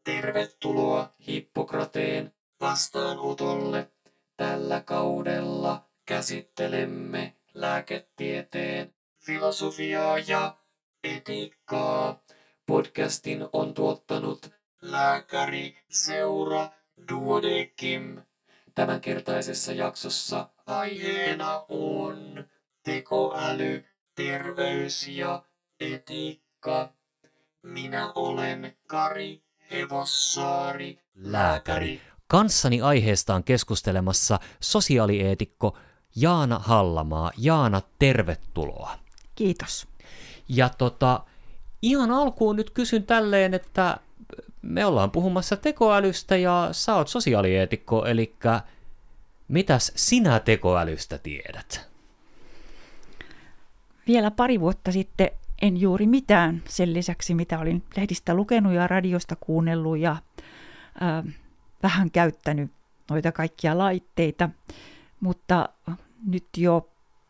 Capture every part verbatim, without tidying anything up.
Tervetuloa Hippokrateen vastaanotolle. Tällä kaudella käsittelemme lääketieteen filosofiaa ja etiikkaa. Podcastin on tuottanut lääkäriseura Duodekim. Tämänkertaisessa jaksossa aiheena on tekoäly, terveys ja etiikka. Minä olen Kari Hevossaari, lääkäri. Kanssani aiheesta on keskustelemassa sosiaalieetikko Jaana Hallamaa. Jaana, tervetuloa. Kiitos. Ja tota, ihan alkuun nyt kysyn tälleen, että me ollaan puhumassa tekoälystä ja sä oot sosiaalieetikko, eli mitäs sinä tekoälystä tiedät? Vielä pari vuotta sitten en juuri mitään sen lisäksi, mitä olin lehdistä lukenut ja radiosta kuunnellut ja ää, vähän käyttänyt noita kaikkia laitteita, mutta nyt jo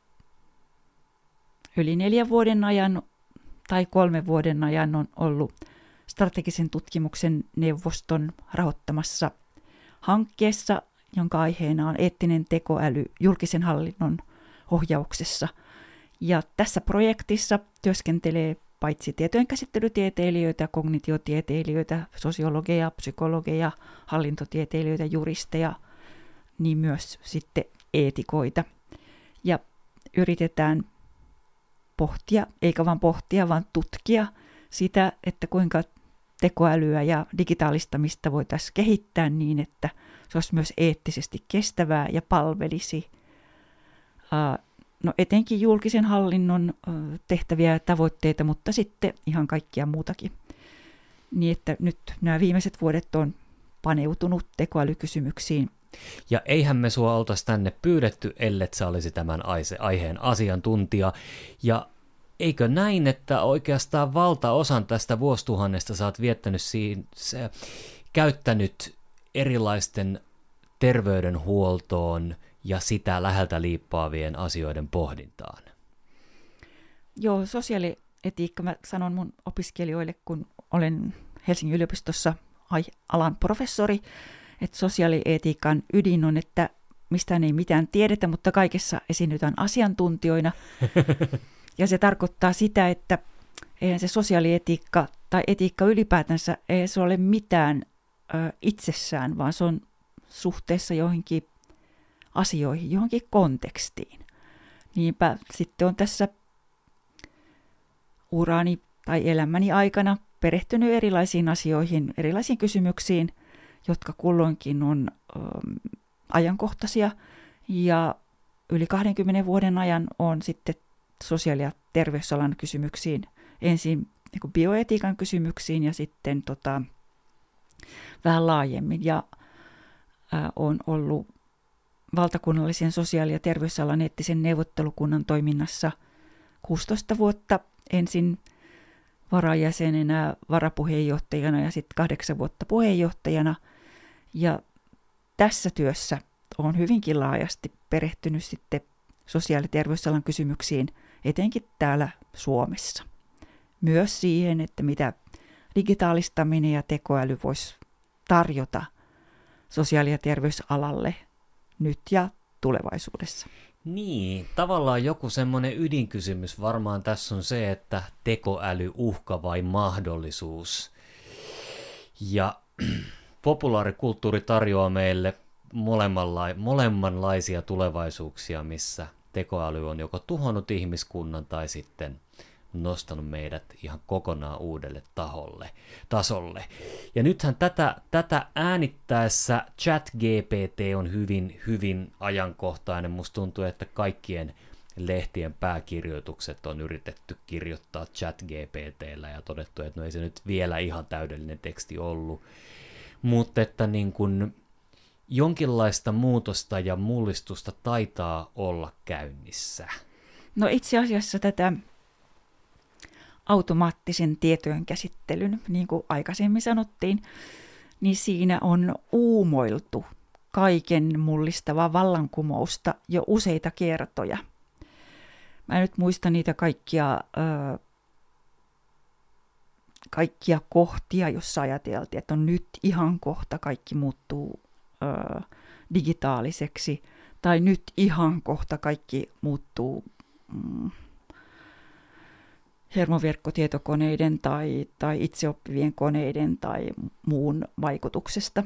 yli neljän vuoden ajan tai kolmen vuoden ajan on ollut strategisen tutkimuksen neuvoston rahoittamassa hankkeessa, jonka aiheena on eettinen tekoäly julkisen hallinnon ohjauksessa. Ja tässä projektissa työskentelee paitsi tietojenkäsittelytieteilijöitä, kognitiotieteilijöitä, sosiologeja, psykologeja, hallintotieteilijöitä, juristeja, niin myös sitten eetikoita. Ja yritetään pohtia, eikä vain pohtia, vaan tutkia sitä, että kuinka tekoälyä ja digitaalistamista voitaisiin kehittää niin, että se olisi myös eettisesti kestävää ja palvelisi no etenkin julkisen hallinnon tehtäviä ja tavoitteita, mutta sitten ihan kaikkia muutakin. Niin että nyt nämä viimeiset vuodet on paneutunut tekoälykysymyksiin. Ja eihän me sua oltaisi tänne pyydetty, ellet sä olisi tämän aiheen asiantuntija. Ja eikö näin, että oikeastaan valtaosan tästä vuosituhannesta sä oot viettänyt siinä, sä, käyttänyt erilaisten terveydenhuoltoon ja sitä läheltä liippaavien asioiden pohdintaan? Joo, sosiaalietiikka, mä sanon mun opiskelijoille, kun olen Helsingin yliopistossa alan professori, että sosiaalietiikan ydin on, että mistään ei mitään tiedetä, mutta kaikessa esiinnytään asiantuntijoina. Ja se tarkoittaa sitä, että eihän se sosiaalietiikka tai etiikka ylipäätänsä, ei se ole mitään ö, itsessään, vaan se on suhteessa johonkin asioihin, johonkin kontekstiin. Niinpä sitten on tässä urani tai elämäni aikana perehtynyt erilaisiin asioihin, erilaisiin kysymyksiin, jotka kulloinkin on ö, ajankohtaisia. Ja yli kahdenkymmenen vuoden ajan on sitten sosiaali- ja terveysalan kysymyksiin, ensin niin bioetiikan kysymyksiin ja sitten tota, vähän laajemmin. Ja ä, on ollut valtakunnallisen sosiaali- ja terveysalan eettisen neuvottelukunnan toiminnassa kuusitoista vuotta, ensin varajäsenenä, varapuheenjohtajana ja sitten kahdeksan vuotta puheenjohtajana. Ja tässä työssä olen hyvinkin laajasti perehtynyt sitten sosiaali- ja terveysalan kysymyksiin, etenkin täällä Suomessa. Myös siihen, että mitä digitaalistaminen ja tekoäly voisi tarjota sosiaali- ja terveysalalle nyt ja tulevaisuudessa. Niin, tavallaan joku semmoinen ydinkysymys varmaan tässä on se, että tekoäly uhka vai mahdollisuus. Ja populaarikulttuuri tarjoaa meille molemmanla- molemmanlaisia tulevaisuuksia, missä tekoäly on joko tuhonnut ihmiskunnan tai sitten nostanut meidät ihan kokonaan uudelle taholle, tasolle. Ja nythän tätä, tätä äänittäessä ChatGPT on hyvin, hyvin ajankohtainen. Musta tuntuu, että kaikkien lehtien pääkirjoitukset on yritetty kirjoittaa ChatGPT:llä ja todettu, että no ei se nyt vielä ihan täydellinen teksti ollut. Mutta että niin kun jonkinlaista muutosta ja mullistusta taitaa olla käynnissä. No itse asiassa tätä automaattisen tietojen käsittelyn, niin kuin aikaisemmin sanottiin, niin siinä on uumoiltu kaiken mullistavaa vallankumousta jo useita kertoja. Mä en nyt muista niitä kaikkia ö, kaikkia kohtia, jossa ajateltiin, että on nyt ihan kohta kaikki muuttuu ö, digitaaliseksi, tai nyt ihan kohta kaikki muuttuu mm, hermoverkkotietokoneiden tai, tai itseoppivien koneiden tai muun vaikutuksesta.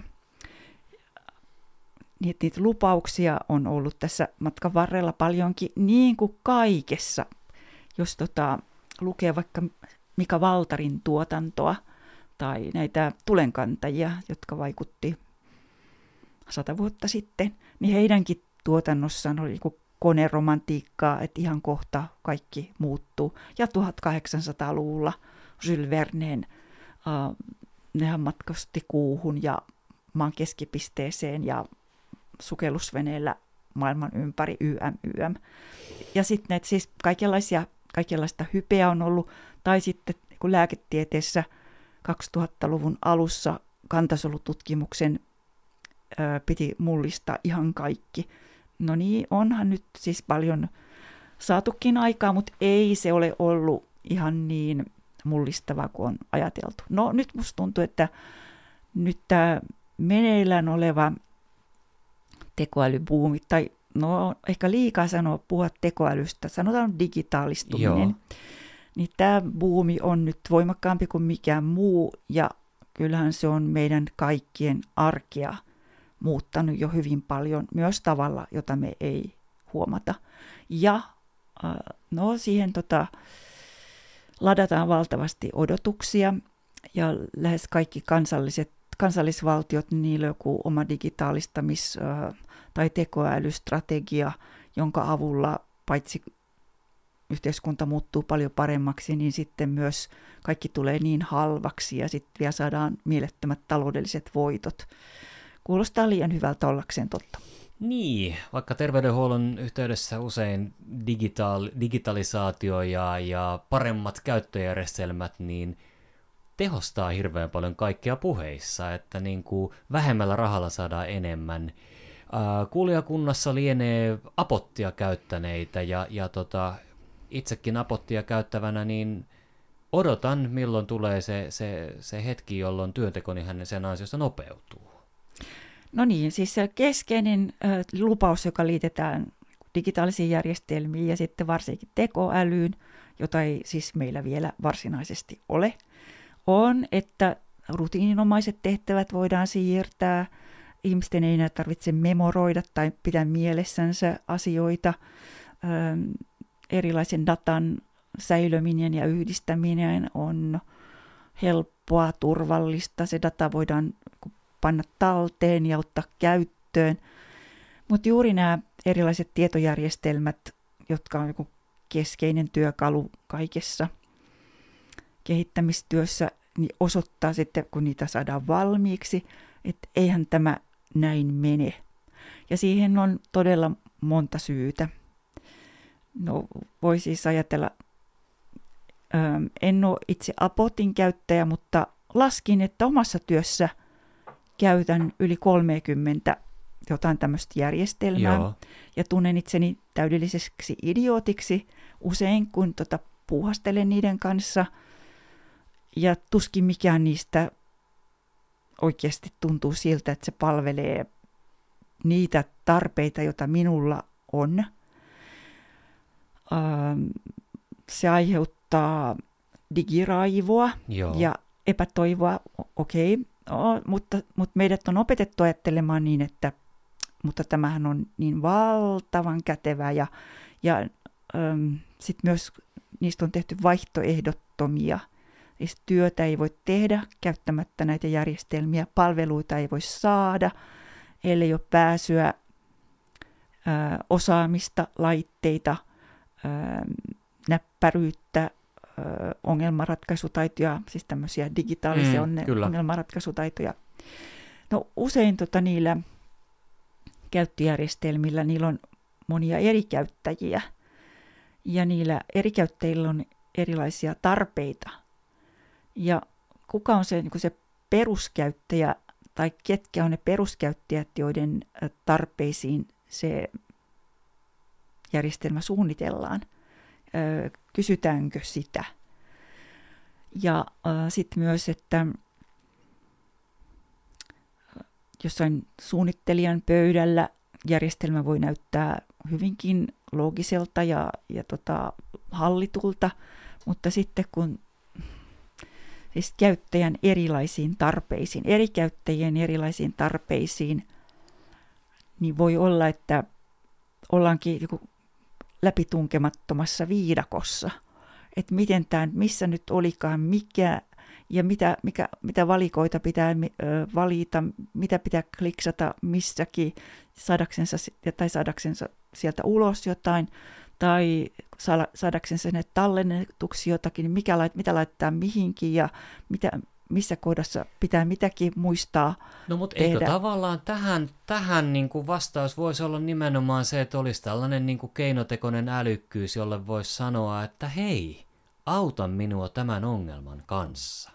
Niitä, niitä lupauksia on ollut tässä matkan varrella paljonkin, niin kuin kaikessa. Jos tota, lukee vaikka Mika Valtarin tuotantoa tai näitä tulenkantajia, jotka vaikutti sata vuotta sitten, niin heidänkin tuotannossaan oli niin koneromantiikkaa, että ihan kohta kaikki muuttuu. Ja tuhatkahdeksansataaluvulla Jules Verneen äh, nehän matkasti kuuhun ja maan keskipisteeseen ja sukellusveneellä maailman ympäri ym ym. Ja sitten näitä siis kaikenlaisia, kaikenlaista hypeä on ollut, tai sitten kun lääketieteessä kaksituhattaluvun alussa kantasolututkimuksen ö, piti mullistaa ihan kaikki. No niin, onhan nyt siis paljon saatukin aikaa, mutta ei se ole ollut ihan niin mullistavaa kuin on ajateltu. No nyt musta tuntuu, että nyt tämä meneillään oleva tekoälybuumi, tai no ehkä liikaa sanoa puhua tekoälystä, sanotaan digitaalistuminen, Joo. niin tämä buumi on nyt voimakkaampi kuin mikään muu, ja kyllähän se on meidän kaikkien arkea muuttanut jo hyvin paljon, myös tavalla, jota me ei huomata. Ja no siihen tota, ladataan valtavasti odotuksia, ja lähes kaikki kansalliset kansallisvaltiot, niin niillä on joku oma digitaalistamis- tai tekoälystrategia, jonka avulla paitsi yhteiskunta muuttuu paljon paremmaksi, niin sitten myös kaikki tulee niin halvaksi ja sitten vielä saadaan mielettömät taloudelliset voitot. Kuulostaa liian hyvältä ollakseen totta. Niin, vaikka terveydenhuollon yhteydessä usein digitaal- digitalisaatio ja, ja paremmat käyttöjärjestelmät, niin tehostaa hirveän paljon kaikkea puheissa, että niin kuin vähemmällä rahalla saadaan enemmän. Ää, kuulijakunnassa lienee apottia käyttäneitä ja, ja tota, itsekin apottia käyttävänä, niin odotan, milloin tulee se, se, se hetki, jolloin työntekoni hänen sen ansiosta nopeutuu. No niin, siis se keskeinen äh, lupaus, joka liitetään digitaalisiin järjestelmiin ja sitten varsinkin tekoälyyn, jota ei siis meillä vielä varsinaisesti ole, on, että rutiininomaiset tehtävät voidaan siirtää, ihmisten ei enää tarvitse memoroida tai pitää mielessänsä asioita, ähm, erilaisen datan säilöminen ja yhdistäminen on helppoa, turvallista, se data voidaan panna talteen ja ottaa käyttöön, mutta juuri nämä erilaiset tietojärjestelmät, jotka on joku keskeinen työkalu kaikessa kehittämistyössä, niin osoittaa sitten, kun niitä saadaan valmiiksi, että eihän tämä näin mene. Ja siihen on todella monta syytä. No, voi siis ajatella, ähm, en ole itse Apotin käyttäjä, mutta laskin, että omassa työssä käytän yli kolmekymmentä jotain tämmöistä järjestelmää. Joo. Ja tunnen itseni täydelliseksi idiootiksi usein, kun tota puuhastelen niiden kanssa. Ja tuskin mikään niistä oikeasti tuntuu siltä, että se palvelee niitä tarpeita, joita minulla on. Ähm, se aiheuttaa digiraivoa Joo. ja epätoivoa, okei, okay. no, mutta, mutta meidät on opetettu ajattelemaan niin, että mutta tämähän on niin valtavan kätevä ja, ja ähm, sitten myös niistä on tehty vaihtoehdottomia. Siis työtä ei voi tehdä käyttämättä näitä järjestelmiä, palveluita ei voi saada, ellei ole pääsyä, ää, osaamista, laitteita, ää, näppäryyttä, ää, ongelmanratkaisutaitoja, siis tämmöisiä digitaalisia mm, onne- ongelmanratkaisutaitoja. No usein tota, niillä käyttöjärjestelmillä niillä on monia eri käyttäjiä ja niillä eri käyttäjillä on erilaisia tarpeita. Ja kuka on se, niin kuin se peruskäyttäjä tai ketkä on ne peruskäyttäjät, joiden tarpeisiin se järjestelmä suunnitellaan? Kysytäänkö sitä? Ja äh, sitten myös, että jossain suunnittelijan pöydällä järjestelmä voi näyttää hyvinkin loogiselta ja, ja tota, hallitulta, mutta sitten kun siis käyttäjän erilaisiin tarpeisiin, eri käyttäjien erilaisiin tarpeisiin, niin voi olla, että ollaankin joku läpitunkemattomassa viidakossa, että miten tämä, missä nyt olikaan, mikä ja mitä, mikä, mitä valikoita pitää valita, mitä pitää kliksata missäkin saadaksensa, tai saadaksensa sieltä ulos jotain, tai saadaksensa sinne tallennetuksi jotakin, niin mikä, mitä laittaa mihinkin ja mitä, missä kohdassa pitää mitäkin muistaa. No mutta tehdä. Eikö tavallaan tähän, tähän niin kuin vastaus voisi olla nimenomaan se, että olisi tällainen niin kuin keinotekoinen älykkyys, jolle voisi sanoa, että hei, auta minua tämän ongelman kanssa.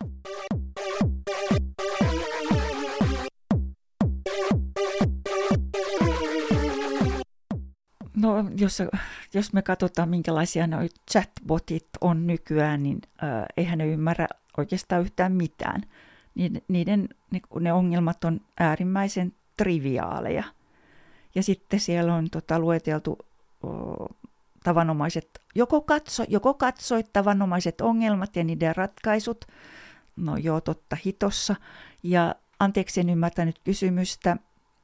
No, jos, jos me katsotaan, minkälaisia nuo chatbotit on nykyään, niin äh, eihän ne ymmärrä oikeastaan yhtään mitään. Niiden, ne ongelmat on äärimmäisen triviaaleja. Ja sitten siellä on tota, lueteltu o, tavanomaiset, joko, katso, joko katsoit tavanomaiset ongelmat ja niiden ratkaisut, no joo, totta hitossa, ja anteeksi en ymmärtänyt kysymystä,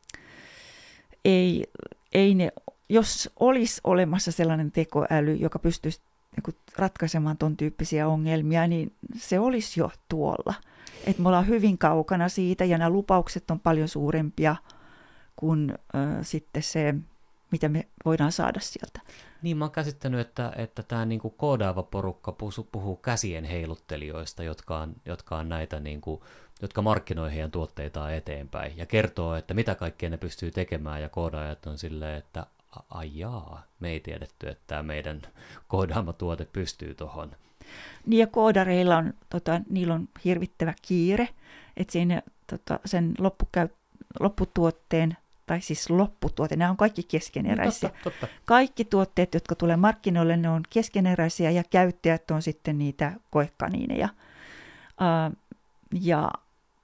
ei, ei ne, jos olisi olemassa sellainen tekoäly, joka pystyisi niin ratkaisemaan ton tyyppisiä ongelmia, niin se olisi jo tuolla. Et me ollaan hyvin kaukana siitä, ja nämä lupaukset on paljon suurempia kuin äh, sitten se, mitä me voidaan saada sieltä. Niin, mä oon käsittänyt, että, että tämä niinku koodaava porukka puhuu käsien heiluttelijoista, jotka on, jotka on näitä, niinku, jotka markkinoi heidän tuotteitaan eteenpäin, ja kertoo, että mitä kaikkea ne pystyy tekemään, ja koodaajat on silleen, että ai jaa, me ei tiedetty, että tämä meidän koodaama tuote pystyy tuohon. Niin ja koodareilla on, tota, niillä on hirvittävä kiire, että siinä tota, sen loppukäy, lopputuotteen, tai siis lopputuote, nämä on kaikki keskeneräisiä. Totta, totta. Kaikki tuotteet, jotka tulee markkinoille, ne on keskeneräisiä ja käyttäjät on sitten niitä koekaniineja. Uh, ja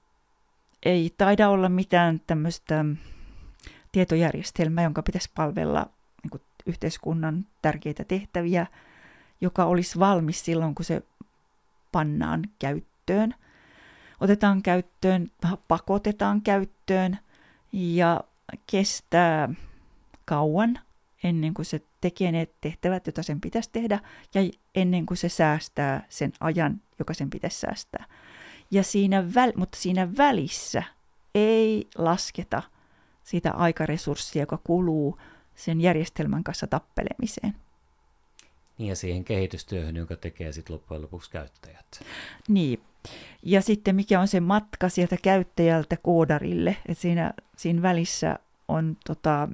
ei taida olla mitään tämmöistä tietojärjestelmää, jonka pitäisi palvella niin kuin yhteiskunnan tärkeitä tehtäviä, joka olisi valmis silloin, kun se pannaan käyttöön. Otetaan käyttöön, pakotetaan käyttöön ja kestää kauan ennen kuin se tekee ne tehtävät, joita sen pitäisi tehdä, ja ennen kuin se säästää sen ajan, joka sen pitäisi säästää. Ja siinä väl- mutta siinä välissä ei lasketa sitä aikaresurssia, joka kuluu sen järjestelmän kanssa tappelemiseen. Niin ja siihen kehitystyöhön, jonka tekee sitten loppujen lopuksi käyttäjät. Niin. Ja sitten mikä on se matka sieltä käyttäjältä koodarille, että siinä, siinä välissä on tota,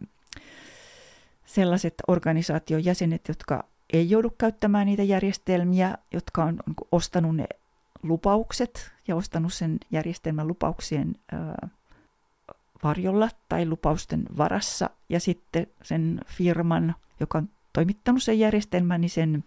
sellaiset organisaation jäsenet, jotka ei joudu käyttämään niitä järjestelmiä, jotka on, on ostanut ne lupaukset ja ostanut sen järjestelmän lupauksien ää, varjolla tai lupausten varassa, ja sitten sen firman, joka on toimittanut sen järjestelmän, niin sen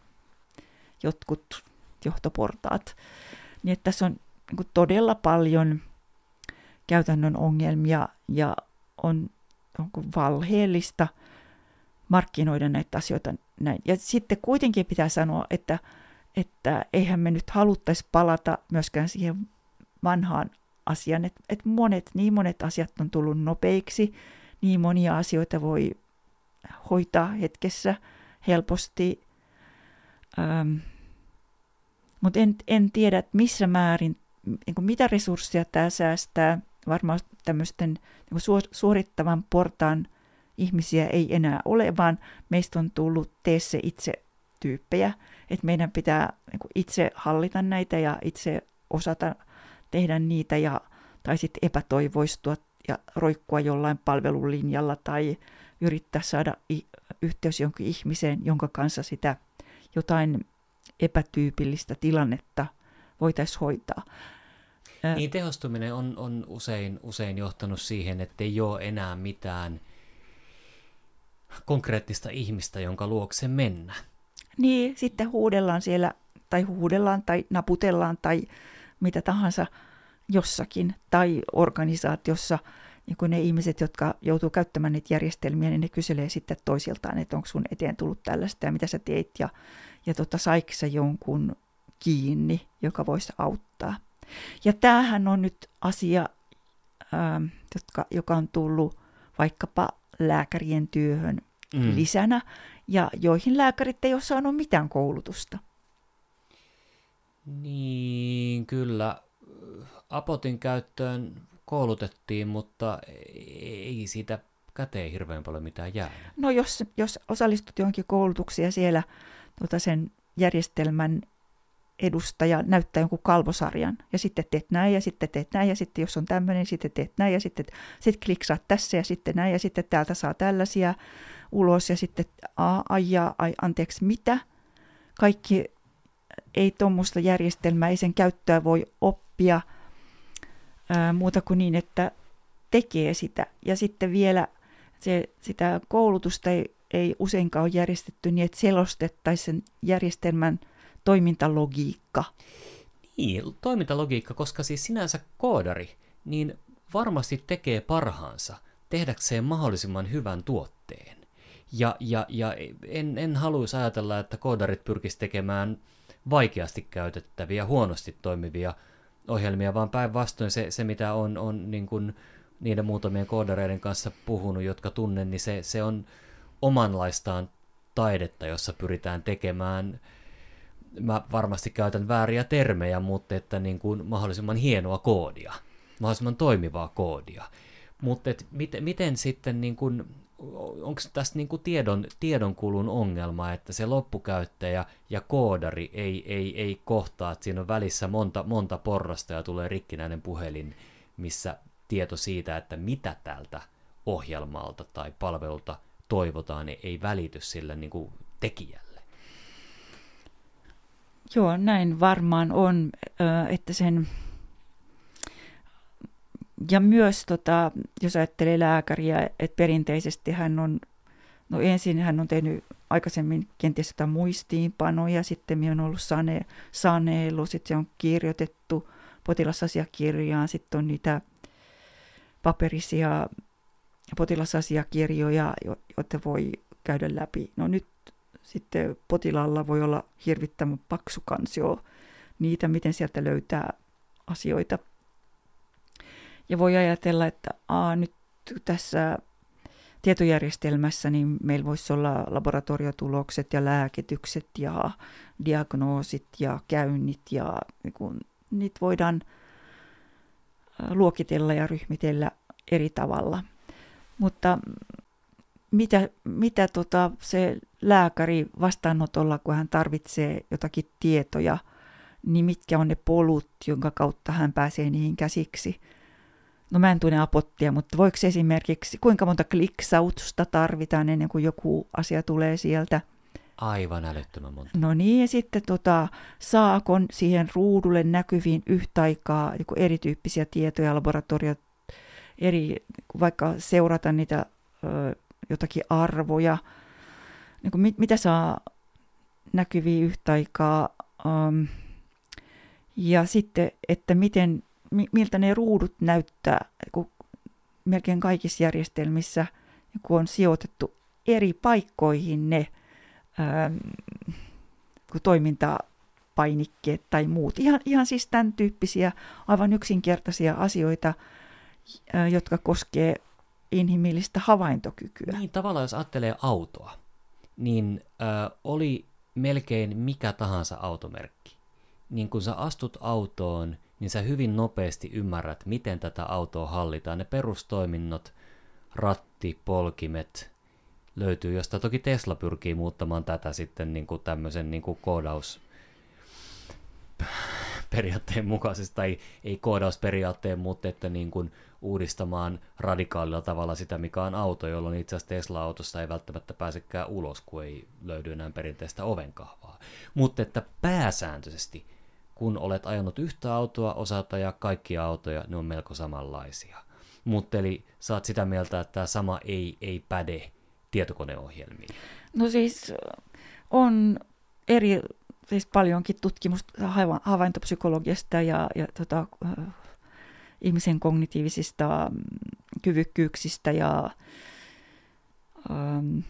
jotkut johtoportaat. Niin että tässä on niin kuin todella paljon käytännön ongelmia ja on, on valheellista markkinoida näitä asioita näin. Ja sitten kuitenkin pitää sanoa, että, että eihän me nyt haluttaisi palata myöskään siihen vanhaan asiaan, että, että monet, niin monet asiat on tullut nopeiksi, niin monia asioita voi hoitaa hetkessä helposti. Ähm, Mutta en, en tiedä, että missä määrin, niin kuin mitä resursseja tämä säästää. Varmaan tämmöisten niin kuin suorittavan portaan ihmisiä ei enää ole, vaan meistä on tullut tee se itse tyyppejä. Että meidän pitää niin kuin itse hallita näitä ja itse osata tehdä niitä, ja, tai sitten epätoivoistua ja roikkua jollain palvelulinjalla tai yrittää saada i- yhteys jonkin ihmiseen, jonka kanssa sitä jotain epätyypillistä tilannetta voitaisiin hoitaa. Niin tehostuminen on, on usein, usein johtanut siihen, että ei ole enää mitään konkreettista ihmistä, jonka luokse mennä. Niin, sitten huudellaan siellä tai huudellaan tai naputellaan tai mitä tahansa jossakin tai organisaatiossa, niin kun ne ihmiset, jotka joutuu käyttämään niitä järjestelmiä, niin ne kyselee sitten toisiltaan, että onko sun eteen tullut tällaista ja mitä sä teit ja, ja tota, saiko sä jonkun kiinni, joka voisi auttaa. Ja tämähän on nyt asia, ää, jotka, joka on tullut vaikkapa lääkärien työhön mm. lisänä ja joihin lääkärit ei ole saanut mitään koulutusta. Niin, kyllä. Apotin käyttöön koulutettiin, mutta ei siitä käteen hirveän paljon mitään jäänyt. No jos, jos osallistut johonkin koulutuksiin ja siellä tuota sen järjestelmän edustaja näyttää jonkun kalvosarjan ja sitten teet näin ja sitten teet näin ja sitten jos on tämmöinen, sitten teet näin ja sitten sit kliksaat tässä ja sitten näin ja sitten täältä saa tällaisia ulos ja sitten ai ja ai, anteeksi mitä. Kaikki ei tuommoista järjestelmää, ei sen käyttöä voi oppia ää, muuta kuin niin, että tekee sitä. Ja sitten vielä se, sitä koulutusta ei, ei useinkaan ole järjestetty niin, että selostettaisiin sen järjestelmän toimintalogiikka. Niin, toimintalogiikka, koska siis sinänsä koodari, niin varmasti tekee parhaansa tehdäkseen mahdollisimman hyvän tuotteen. Ja, ja, ja en, en haluaisi ajatella, että koodarit pyrkisivät tekemään vaikeasti käytettäviä, huonosti toimivia ohjelmia, vaan päinvastoin se, se mitä on, on niin kuin niiden muutamien koodareiden kanssa puhunut, jotka tunnen, niin se, se on omanlaistaan taidetta, jossa pyritään tekemään, mä varmasti käytän vääriä termejä, mutta että niin kuin mahdollisimman hienoa koodia, mahdollisimman toimivaa koodia. Mutta miten, miten sitten, niin kuin, onko tässä niin kuin tiedon, tiedonkulun ongelma, että se loppukäyttäjä ja koodari ei, ei, ei kohtaa, että siinä on välissä monta, monta porrasta ja tulee rikkinäinen puhelin, missä tieto siitä, että mitä tältä ohjelmalta tai palvelulta toivotaan, niin ei välity sille niin kuin tekijälle. Joo, näin varmaan on, että sen... Ja myös, tota, jos ajattelee lääkäriä, että perinteisesti hän on, no ensin hän on tehnyt aikaisemmin kenties jotain muistiinpanoja, sitten on ollut sane, sanelu, sitten se on kirjoitettu potilasasiakirjaan, sitten on niitä paperisia potilasasiakirjoja, joita voi käydä läpi. No nyt sitten potilaalla voi olla hirvittävän paksu kansio niitä, miten sieltä löytää asioita. Ja voi ajatella, että aa, nyt tässä tietojärjestelmässä niin meillä voisi olla laboratoriotulokset ja lääkitykset ja diagnoosit ja käynnit ja niin kun, niitä voidaan luokitella ja ryhmitellä eri tavalla. Mutta mitä, mitä tota se lääkäri vastaanotolla, kun hän tarvitsee jotakin tietoja, niin mitkä on ne polut, jonka kautta hän pääsee niihin käsiksi? No mä en tunne apottia, mutta voiko esimerkiksi, kuinka monta kliksautusta tarvitaan ennen kuin joku asia tulee sieltä? Aivan älyttömän monta. No niin, ja sitten tota, saako siihen ruudulle näkyviin yhtä aikaa erityyppisiä tietoja, laboratoriot, eri, vaikka seurata niitä ö, jotakin arvoja, niin kuin mit, mitä saa näkyviin yhtä aikaa, um, ja sitten, että miten, miltä ne ruudut näyttää, kun melkein kaikissa järjestelmissä, kun on sijoitettu eri paikkoihin ne ähm, toimintapainikkeet tai muut. Ihan, ihan siis tämän tyyppisiä aivan yksinkertaisia asioita, äh, jotka koskee inhimillistä havaintokykyä. Niin, tavallaan jos ajattelee autoa, niin äh, oli melkein mikä tahansa automerkki. Niin kun sä astut autoon, niin sä hyvin nopeasti ymmärrät, miten tätä autoa hallitaan. Ne perustoiminnot, ratti, polkimet löytyy, josta toki Tesla pyrkii muuttamaan tätä sitten niin kuin tämmöisen niin kuin koodausperiaatteen mukaisesti, tai ei koodausperiaatteen, mutta että niin kuin uudistamaan radikaalilla tavalla sitä, mikä on auto, jolloin itse asiassa Tesla-autosta ei välttämättä pääsekään ulos, kun ei löydy enää perinteistä ovenkahvaa. Mutta että pääsääntöisesti, kun olet ajanut yhtä autoa, osaat ajaa kaikkia autoja, ne on melko samanlaisia. Mutta eli sä oot sitä mieltä, että tämä sama ei, ei päde tietokoneohjelmiin. No siis on eri siis paljonkin tutkimusta havaintopsykologiasta ja, ja tota, äh, ihmisen kognitiivisista kyvykkyyksistä ja, ähm,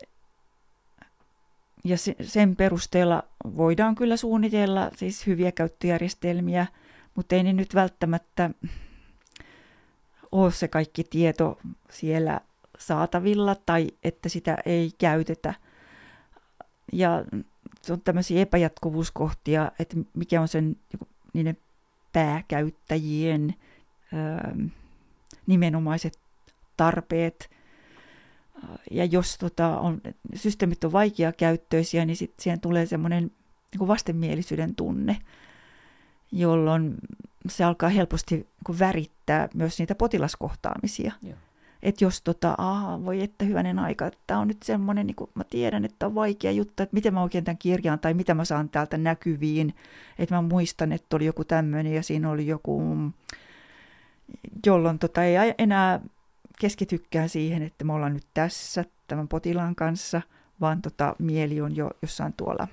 ja se, sen perusteella voidaan kyllä suunnitella siis hyviä käyttöjärjestelmiä, mutta ei ne nyt välttämättä ole se kaikki tieto siellä saatavilla tai että sitä ei käytetä. Ja on tämmöisiä epäjatkuvuuskohtia, että mikä on sen niiden pääkäyttäjien ö, nimenomaiset tarpeet. Ja jos tota, on, systeemit on vaikeakäyttöisiä, niin sitten siihen tulee semmoinen niin kuin vastenmielisyyden tunne, jolloin se alkaa helposti niin kuin värittää myös niitä potilaskohtaamisia. Yeah. Että jos tota, aha, voi että hyvänen aika, että tämä on nyt semmoinen, niin kuin mä tiedän, että on vaikea juttu, että miten mä oikein tämän kirjaan tai mitä mä saan täältä näkyviin. Että mä muistan, että oli joku tämmöinen ja siinä oli joku, jolloin tota, ei enää keskitykään siihen, että me ollaan nyt tässä tämän potilaan kanssa, vaan tota, mieli on jo jossain tuolla.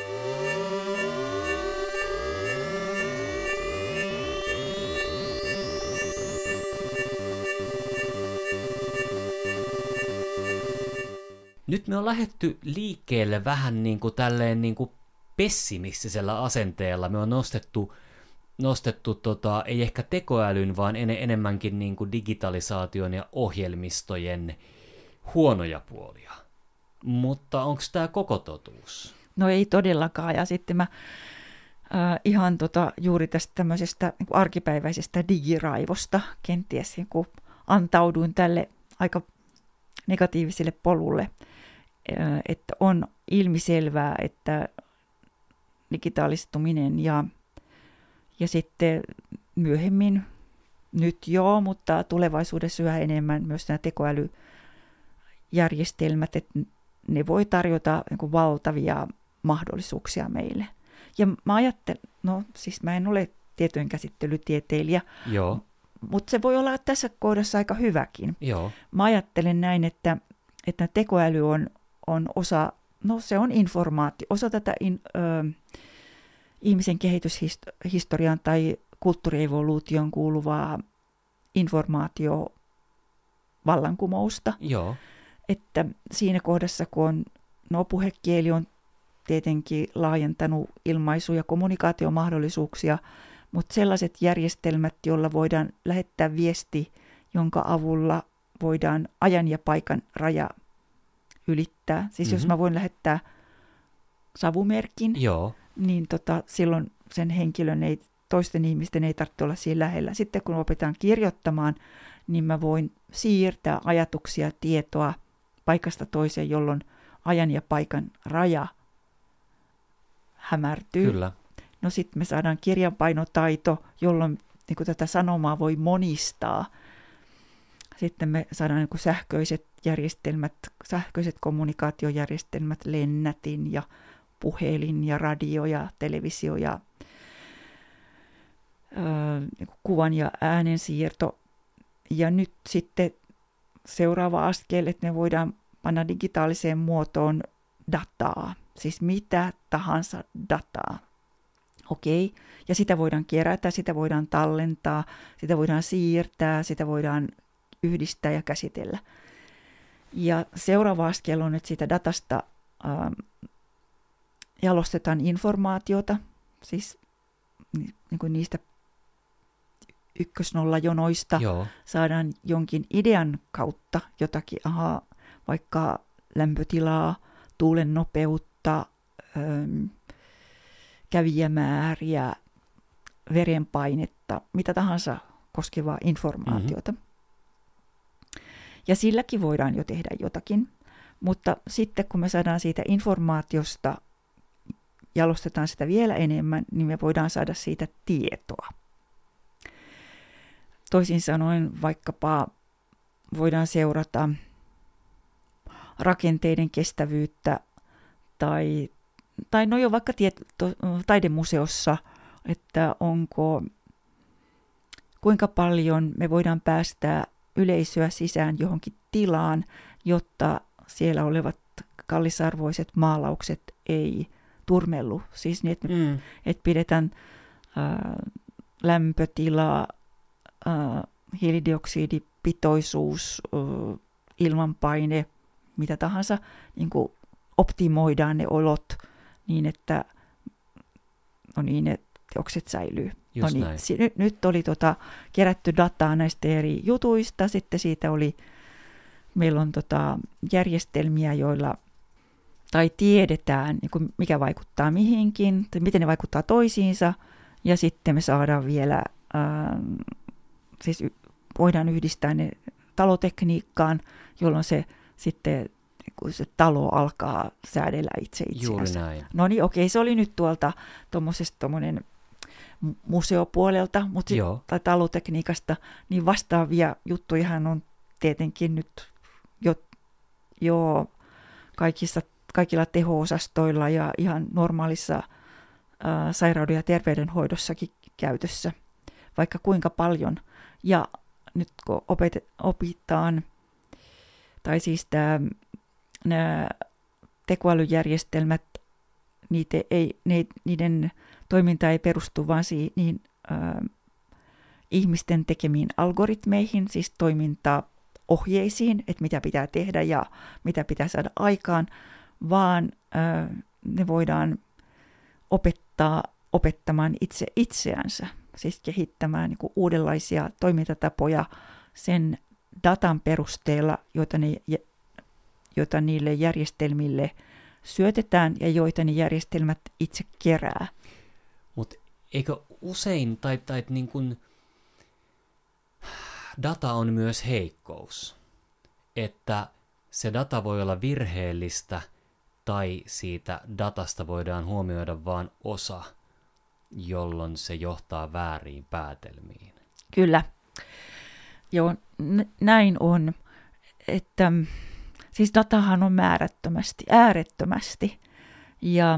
Nyt me on lähdetty liikkeelle vähän niin kuin tälleen niin kuin pessimistisellä asenteella. Me on nostettu, nostettu tota, ei ehkä tekoälyn, vaan en, enemmänkin niin kuin digitalisaation ja ohjelmistojen huonoja puolia. Mutta onko tämä koko totuus? No ei todellakaan. Ja sitten mä äh, ihan tota, juuri tästä tämmöisestä niin kuin arkipäiväisestä digiraivosta kenties niin kuin antauduin tälle aika negatiiviselle polulle, että on ilmiselvää, että digitaalistuminen ja, ja sitten myöhemmin, nyt joo, mutta tulevaisuudessa yhä enemmän myös nämä tekoälyjärjestelmät, että ne voi tarjota niin kuin valtavia mahdollisuuksia meille. Ja mä ajattelen, no siis mä en ole tietojenkäsittelytieteilijä, joo. Mutta se voi olla tässä kohdassa aika hyväkin. Joo. Mä ajattelen näin, että, että tekoäly on, on osa, no se on informaatio, osa tätä in, ö, ihmisen kehityshistorian tai kulttuurievoluution kuuluvaa informaatiovallankumousta. Joo. Että siinä kohdassa, kun on, no puhekieli on tietenkin laajentanut ilmaisu- ja kommunikaatiomahdollisuuksia, mutta sellaiset järjestelmät, joilla voidaan lähettää viesti, jonka avulla voidaan ajan ja paikan raja ylittää. Siis mm-hmm. jos mä voin lähettää savumerkin, Joo. niin tota, silloin sen henkilön ei, toisten ihmisten ei tarvitse olla siinä lähellä. Sitten kun opetaan kirjoittamaan, niin mä voin siirtää ajatuksia, tietoa paikasta toiseen, jolloin ajan ja paikan raja hämärtyy. Kyllä. No sitten me saadaan kirjanpainotaito, jolloin niin kuin tätä sanomaa voi monistaa. Sitten me saadaan niin kuin sähköiset järjestelmät, sähköiset kommunikaatiojärjestelmät, lennätin ja puhelin ja radio ja televisio ja ää, niin kuin kuvan ja äänen siirto. Ja nyt sitten seuraava askel, että me voidaan panna digitaaliseen muotoon dataa, siis mitä tahansa dataa. Okei, ja sitä voidaan kerätä, sitä voidaan tallentaa, sitä voidaan siirtää, sitä voidaan yhdistää ja käsitellä. Ja seuraava askel on, että siitä datasta ähm, jalostetaan informaatiota, siis niin kuin niistä ykkösnollajonoista Joo. saadaan jonkin idean kautta jotakin, aha, vaikka lämpötilaa, tuulen nopeutta, ähm, kävijämääriä, verenpainetta, mitä tahansa koskevaa informaatiota. Mm-hmm. Ja silläkin voidaan jo tehdä jotakin, mutta sitten kun me saadaan siitä informaatiosta, jalostetaan sitä vielä enemmän, niin me voidaan saada siitä tietoa. Toisin sanoen vaikkapa voidaan seurata rakenteiden kestävyyttä tai Tai no jo vaikka tiet- to- taidemuseossa, että onko, kuinka paljon me voidaan päästää yleisöä sisään johonkin tilaan, jotta siellä olevat kallisarvoiset maalaukset ei turmellu. Siis niin, että Mm. et pidetään ää, lämpötila, ää, hiilidioksidipitoisuus, ää, ilmanpaine, mitä tahansa, niin kuin optimoidaan ne olot niin, että no niin, että teokset säilyy. No Just niin, näin. si- nyt, nyt oli tota, kerätty dataa näistä eri jutuista, sitten siitä oli, meillä on tota, järjestelmiä, joilla, tai tiedetään, niin kuin mikä vaikuttaa mihinkin, tai miten ne vaikuttaa toisiinsa, ja sitten me saadaan vielä, ää, siis y- voidaan yhdistää ne talotekniikkaan, jolloin se sitten, kun se talo alkaa säädellä itse Juuri itseänsä. näin. No niin, okei, se oli nyt tuolta tuommoisesta tuommoinen museopuolelta, mutta sit, Joo. tai talotekniikasta, niin vastaavia juttujahan on tietenkin nyt jo, jo kaikissa, kaikilla teho-osastoilla ja ihan normaalissa ää, sairauden ja terveydenhoidossakin käytössä, vaikka kuinka paljon. Ja nyt kun opet, opitaan, tai siis tämä, nämä tekoälyjärjestelmät, niitä ei, ne, niiden toiminta ei perustu vaan siihen, niihin ää, ihmisten tekemiin algoritmeihin, siis toimintaohjeisiin, että mitä pitää tehdä ja mitä pitää saada aikaan, vaan ää, ne voidaan opettaa opettamaan itse itseänsä, siis kehittämään niin kuin uudenlaisia toimintatapoja sen datan perusteella, joita, ne, joita niille järjestelmille syötetään ja joita ne järjestelmät itse kerää. Mutta eikö usein, tai, tai niin kun, data on myös heikkous, että se data voi olla virheellistä tai siitä datasta voidaan huomioida vain osa, jolloin se johtaa vääriin päätelmiin. Kyllä. Joo, n- näin on. Että, siis datahan on määrättömästi, äärettömästi. Ja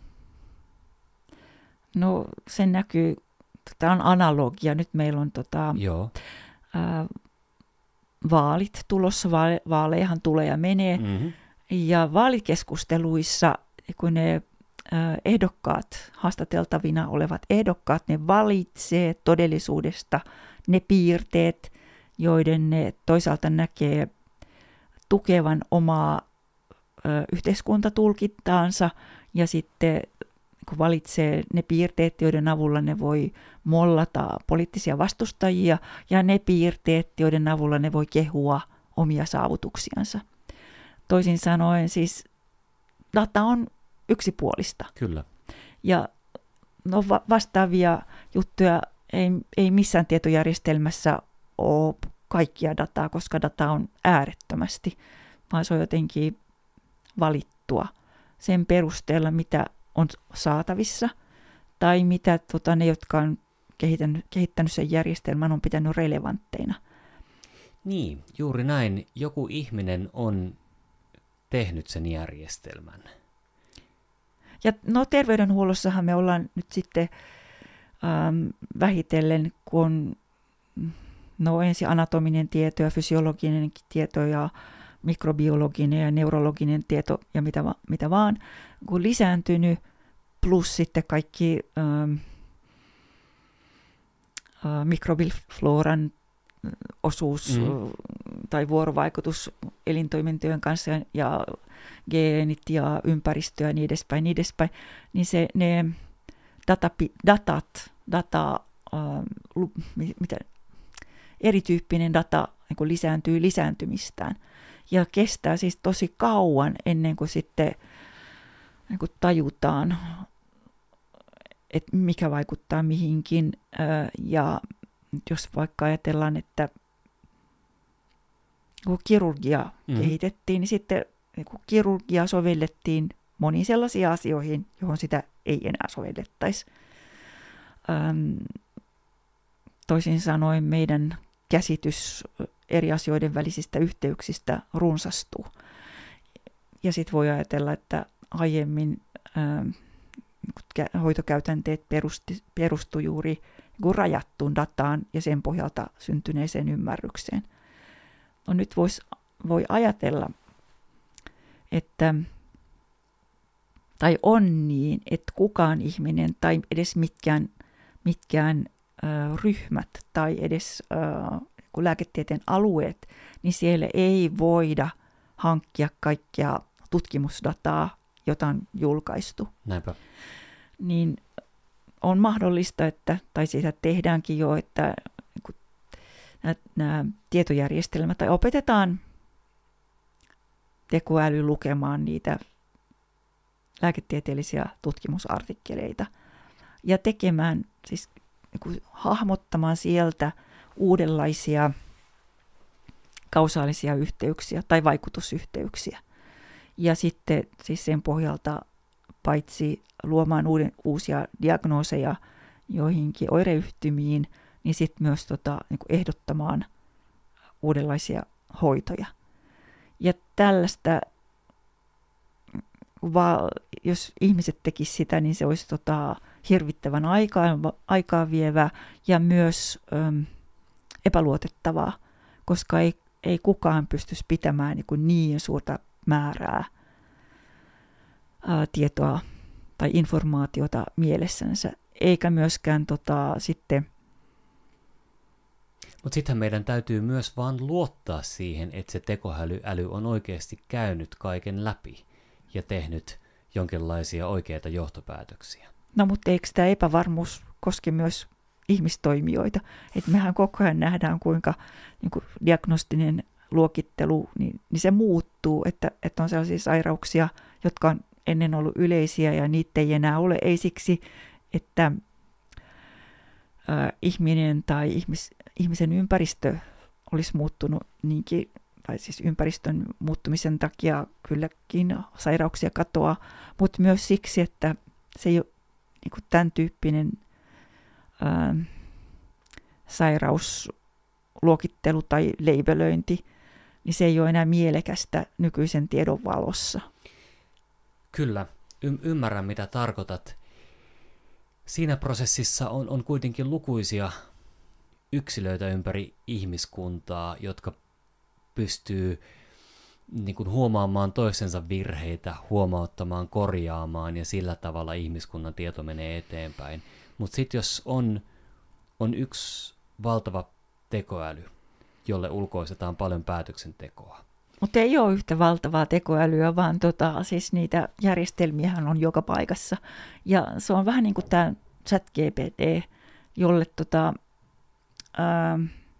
no se näkyy, tämä on analogia, nyt meillä on tota, Joo. ää, vaalit tulossa, vaale- vaalejahan tulee ja menee. Mm-hmm. Ja vaalikeskusteluissa, kun ne ää, ehdokkaat, haastateltavina olevat ehdokkaat, ne valitsee todellisuudesta ne piirteet, joiden ne toisaalta näkee tukevan omaa ää, yhteiskuntatulkintaansa, ja sitten kun valitsee ne piirteet, joiden avulla ne voi mollata poliittisia vastustajia, ja ne piirteet, joiden avulla ne voi kehua omia saavutuksiansa. Toisin sanoen siis data on yksipuolista. Kyllä. Ja no, va- vastaavia juttuja ei, ei missään tietojärjestelmässä ole kaikkia dataa, koska data on äärettömästi, vaan se on jotenkin valittua sen perusteella, mitä on saatavissa, tai mitä tota, ne, jotka on kehittänyt, kehittänyt sen järjestelmän, on pitänyt relevantteina. Niin, juuri näin. Joku ihminen on tehnyt sen järjestelmän. Ja no terveydenhuollossahan me ollaan nyt sitten ähm, vähitellen, kun on no ensin anatominen tieto ja fysiologinen tieto ja mikrobiologinen ja neurologinen tieto ja mitä, va- mitä vaan, kun lisääntynyt, plus sitten kaikki ähm, äh, mikrobifloran osuus mm. tai vuorovaikutus elintoimintojen kanssa ja geenit ja ympäristö ja niin edespäin, niin edespäin, niin se, ne datapi, datat, data, äh, mitä, erityyppinen data niin kuin lisääntyy lisääntymistään ja kestää siis tosi kauan ennen kuin sitten niin kuin tajutaan, että mikä vaikuttaa mihinkin, äh, ja jos vaikka ajatellaan, että kun kirurgia mm. kehitettiin, niin sitten niin kun kirurgia sovellettiin moniin sellaisiin asioihin, johon sitä ei enää sovellettaisi. Ähm, toisin sanoen meidän käsitys eri asioiden välisistä yhteyksistä runsastuu. Ja sitten voi ajatella, että aiemmin ähm, hoitokäytänteet perusti, perustu juuri rajattuun dataan ja sen pohjalta syntyneeseen ymmärrykseen. No nyt vois, voi ajatella, että tai on niin, että kukaan ihminen tai edes mitkään, mitkään äh, ryhmät tai edes äh, lääketieteen alueet, niin siellä ei voida hankkia kaikkea tutkimusdataa, jota on julkaistu. Näinpä. Niin on mahdollista, että, tai sitä tehdäänkin jo, että nämä, nämä tietojärjestelmät, tai opetetaan tekoäly lukemaan niitä lääketieteellisiä tutkimusartikkeleita ja tekemään, siis niin kuin hahmottamaan sieltä uudenlaisia kausaalisia yhteyksiä tai vaikutusyhteyksiä. Ja sitten siis sen pohjalta paitsi luomaan uuden, uusia diagnooseja joihinkin oireyhtymiin, niin sitten myös tota, niin kuin ehdottamaan uudenlaisia hoitoja. Ja tällaista, va, jos ihmiset tekisivät sitä, niin se olisi tota, hirvittävän aikaa, aikaa vievää ja myös äm, epäluotettavaa, koska ei, ei kukaan pystyisi pitämään niin, kuin niin suurta määrää ää, tietoa tai informaatiota mielessänsä, eikä myöskään tota, sitten. Mutta sitten meidän täytyy myös vaan luottaa siihen, että se tekoäly äly on oikeasti käynyt kaiken läpi ja tehnyt jonkinlaisia oikeita johtopäätöksiä. No mutta eikö tämä epävarmuus koske myös ihmistoimijoita? Että mehän koko ajan nähdään, kuinka niin kuin diagnostinen luokittelu, niin, niin se muuttuu, että, että on sellaisia sairauksia, jotka on ennen ollut yleisiä ja niitä ei enää ole. Ei siksi, että äh, ihminen tai ihmis, ihmisen ympäristö olisi muuttunut niinkin, tai siis ympäristön muuttumisen takia kylläkin sairauksia katoaa, mutta myös siksi, että se ei ole niin kuin tämän tyyppinen äh, sairausluokittelu tai leibelöinti, niin se ei ole enää mielekästä nykyisen tiedon valossa. Kyllä, y- ymmärrän mitä tarkoitat. Siinä prosessissa on, on kuitenkin lukuisia yksilöitä ympäri ihmiskuntaa, jotka pystyy niin kuin huomaamaan toisensa virheitä, huomauttamaan, korjaamaan ja sillä tavalla ihmiskunnan tieto menee eteenpäin. Mutta sitten jos on, on yksi valtava tekoäly, jolle ulkoistetaan paljon päätöksentekoa. Mutta ei ole yhtä valtavaa tekoälyä, vaan tota, siis niitä järjestelmiähän on joka paikassa. Ja se on vähän niin kuin tämä ChatGPT, jolle tota, ää,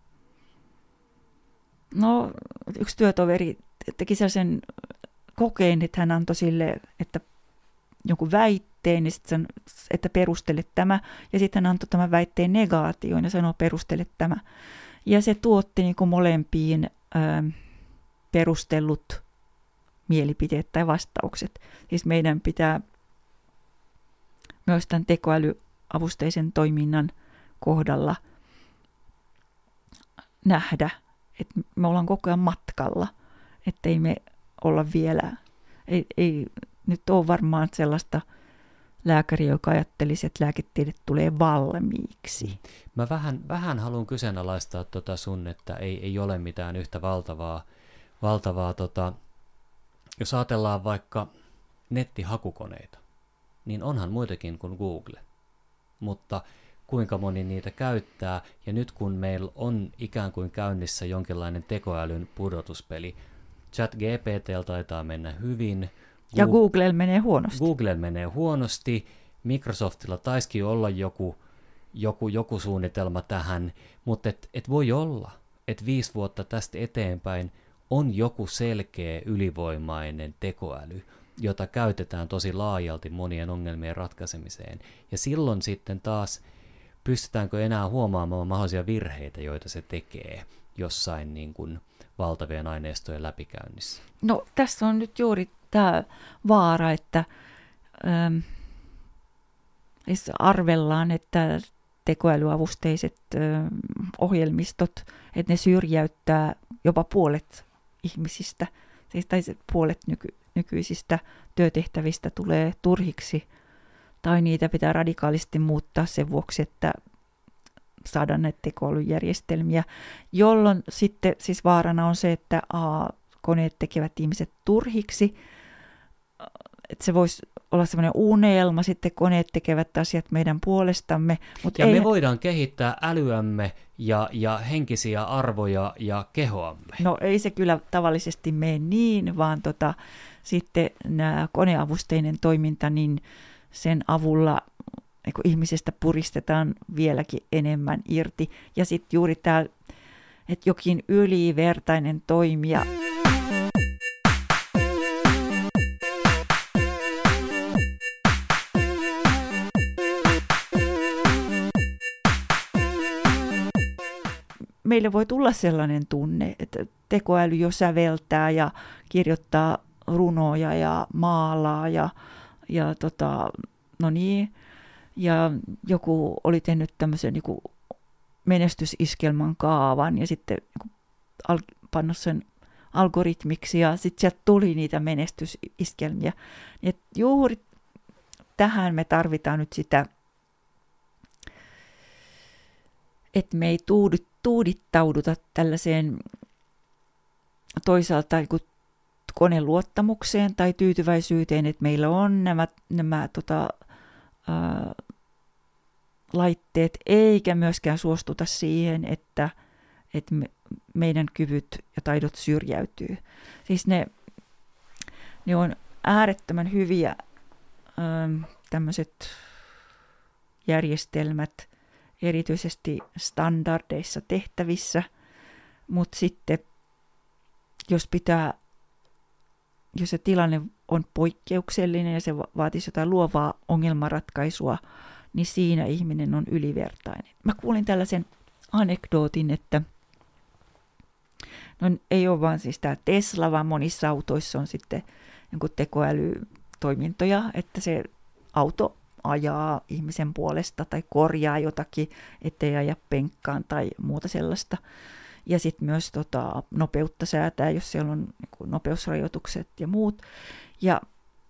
no, yksi työtoveri teki sellaisen kokeen, että hän antoi sille, että jonkun väitteen, ja sitten että perustele tämä, ja sitten hän antoi tämän väitteen negaation ja sanoi perustele tämä. Ja se tuotti niin kuin molempiin ää, perustellut mielipiteet tai vastaukset. Siis meidän pitää myös tämän tekoälyavusteisen toiminnan kohdalla nähdä, että me ollaan koko ajan matkalla, ettei me olla vielä, ei, ei nyt ole varmaan sellaista lääkäriä, joka ajattelisi, että lääketiede tulee valmiiksi. Mä vähän, vähän haluan kyseenalaistaa tota sun, että ei, ei ole mitään yhtä valtavaa, valtavaa tota, jos ajatellaan vaikka nettihakukoneita, niin onhan muitakin kuin Google, mutta kuinka moni niitä käyttää, ja nyt kun meillä on ikään kuin käynnissä jonkinlainen tekoälyn pudotuspeli, ChatGPT taitaa mennä hyvin, ja Google menee huonosti. Google menee huonosti, Microsoftilla taisikin olla joku, joku, joku suunnitelma tähän, mutta et, et voi olla, että viisi vuotta tästä eteenpäin on joku selkeä ylivoimainen tekoäly, jota käytetään tosi laajalti monien ongelmien ratkaisemiseen. Ja silloin sitten taas pystytäänkö enää huomaamaan mahdollisia virheitä, joita se tekee jossain niin kuin valtavien aineistojen läpikäynnissä? No tässä on nyt juuri tämä vaara, että ähm, arvellaan, että tekoälyavusteiset ähm, ohjelmistot, että ne syrjäyttää jopa puolet ihmisistä, siis tai puolet nyky, nykyisistä työtehtävistä tulee turhiksi, tai niitä pitää radikaalisti muuttaa sen vuoksi, että saadaan näitä tekoälyjärjestelmiä, jolloin sitten siis vaarana on se, että a, koneet tekevät ihmiset turhiksi, että se voisi olla semmoinen unelma, sitten koneet tekevät asiat meidän puolestamme. Mut ja ei... me voidaan kehittää älyämme ja, ja henkisiä arvoja ja kehoamme. No ei se kyllä tavallisesti mene niin, vaan tota, sitten nämä koneavusteinen toiminta, niin sen avulla niin ihmisestä puristetaan vieläkin enemmän irti. Ja sitten juuri tämä, että jokin ylivertainen toimija. Meille voi tulla sellainen tunne, että tekoäly jo säveltää ja kirjoittaa runoja ja maalaa ja, ja tota, no niin, ja joku oli tehnyt tämmöisen niin kuin menestysiskelman kaavan ja sitten niin al- pannut sen algoritmiksi ja sitten sieltä tuli niitä menestysiskelmiä. Et juuri tähän me tarvitaan nyt sitä, että me ei tuudu, tuudittauduta tällaiseen toisaalta niin kuin koneluottamukseen tai tyytyväisyyteen, että meillä on nämä, nämä tota, ää, laitteet, eikä myöskään suostuta siihen, että, että me, meidän kyvyt ja taidot syrjäytyy. Siis ne, ne on äärettömän hyviä tämmöiset järjestelmät, erityisesti standardeissa tehtävissä, mutta sitten jos pitää, jos se tilanne on poikkeuksellinen ja se vaatisi jotain luovaa ongelmanratkaisua, niin siinä ihminen on ylivertainen. Mä kuulin tällaisen anekdootin, että no ei ole vaan siis tämä Tesla, vaan monissa autoissa on sitten jonkun tekoälytoimintoja, että se auto ajaa ihmisen puolesta tai korjaa jotakin, ettei aja penkkaan tai muuta sellaista. Ja sitten myös tota, nopeutta säätää, jos siellä on niin nopeusrajoitukset ja muut. Ja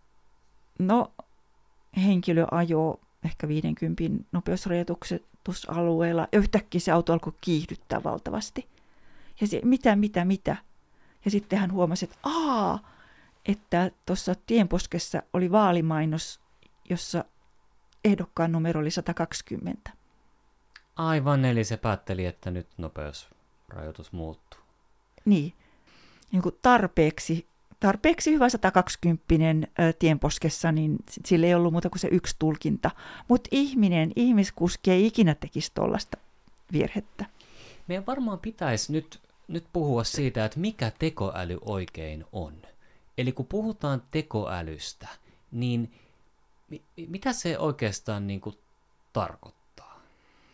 no, henkilö ajoo ehkä viidenkymmenen nopeusrajoitusalueella, ja yhtäkkiä se auto alkoi kiihdyttää valtavasti. Ja se, mitä, mitä, mitä? Ja sitten hän huomasi, että aa, että tuossa tienposkessa oli vaalimainos, jossa ehdokkaan numero oli sata kaksikymmentä. Aivan, eli se päätteli, että nyt nopeusrajoitus muuttuu. Niin, niin kuin tarpeeksi, tarpeeksi hyvä sata kaksikymmentä ä, tienposkessa, niin sillä ei ollut muuta kuin se yksi tulkinta. Mutta ihminen, ihmiskuski ei ikinä tekisi tuollaista virhettä. Meidän varmaan pitäisi nyt, nyt puhua siitä, että mikä tekoäly oikein on. Eli kun puhutaan tekoälystä, niin mi- mitä se oikeastaan niin kuin tarkoittaa?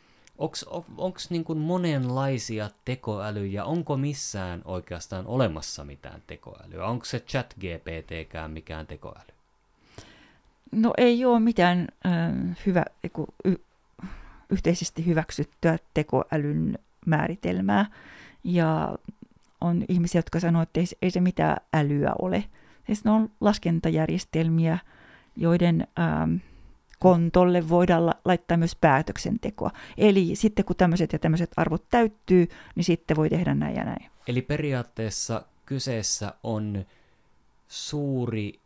Onko niin kuin monenlaisia tekoälyjä? Onko missään oikeastaan olemassa mitään tekoälyä? Onko se ChatGPTkään mikään tekoäly? No ei ole mitään äh, hyvä, y- yhteisesti hyväksyttyä tekoälyn määritelmää. Ja on ihmisiä, jotka sanoo, että ei, ei se mitään älyä ole. Siis ne on laskentajärjestelmiä, joiden ähm, kontolle voidaan la- laittaa myös päätöksentekoa. Eli sitten kun tämmöiset ja tämmöiset arvot täyttyy, niin sitten voi tehdä näin ja näin. Eli periaatteessa kyseessä on suuri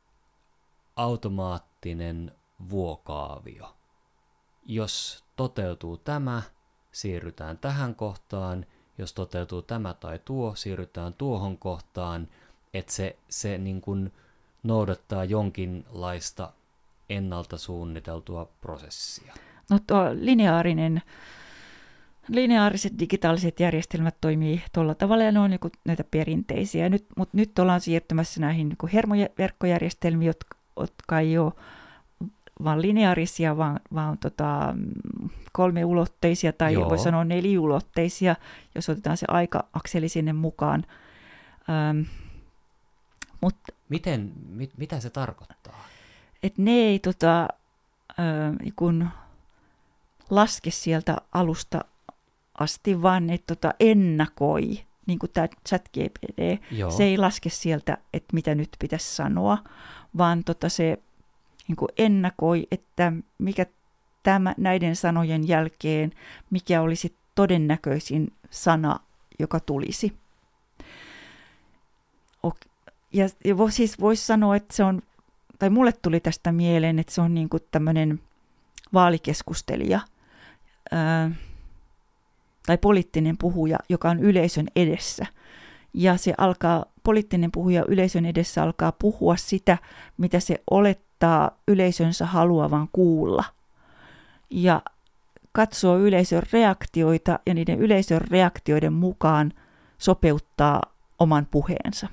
automaattinen vuokaavio. Jos toteutuu tämä, siirrytään tähän kohtaan. Jos toteutuu tämä tai tuo, siirrytään tuohon kohtaan, että se, se niin kuin noudattaa jonkinlaista ennalta suunniteltua prosessia. No tuo lineaarinen, lineaariset digitaaliset järjestelmät toimii tuolla tavalla ja ne on niin kuin näitä perinteisiä. Nyt, mutta nyt ollaan siirtymässä näihin niin kuin hermoverkkojärjestelmiin, jotka, jotka ei ole vaan lineaarisia, vaan, vaan tota, kolmeulotteisia tai Joo. voi sanoa neliulotteisia, jos otetaan se aika-akseli sinne mukaan. Ähm, mut, Miten, mit, mitä se tarkoittaa? et ne ei tota, äh, kun laske sieltä alusta asti, vaan ne tota, ennakoi, niin kuin tämä ChatGPT. Joo. Se ei laske sieltä, että mitä nyt pitäisi sanoa, vaan tota, se niin kuin ennakoi, että mikä tämä, näiden sanojen jälkeen, mikä olisi todennäköisin sana, joka tulisi. Ja, ja vo, siis voisi sanoa, että se on tai mulle tuli tästä mieleen, että se on niin kuin tämmöinen vaalikeskustelija ää, tai poliittinen puhuja, joka on yleisön edessä. Ja se alkaa, poliittinen puhuja yleisön edessä alkaa puhua sitä, mitä se olettaa yleisönsä haluavan kuulla. Ja katsoo yleisön reaktioita ja niiden yleisön reaktioiden mukaan sopeuttaa oman puheensa.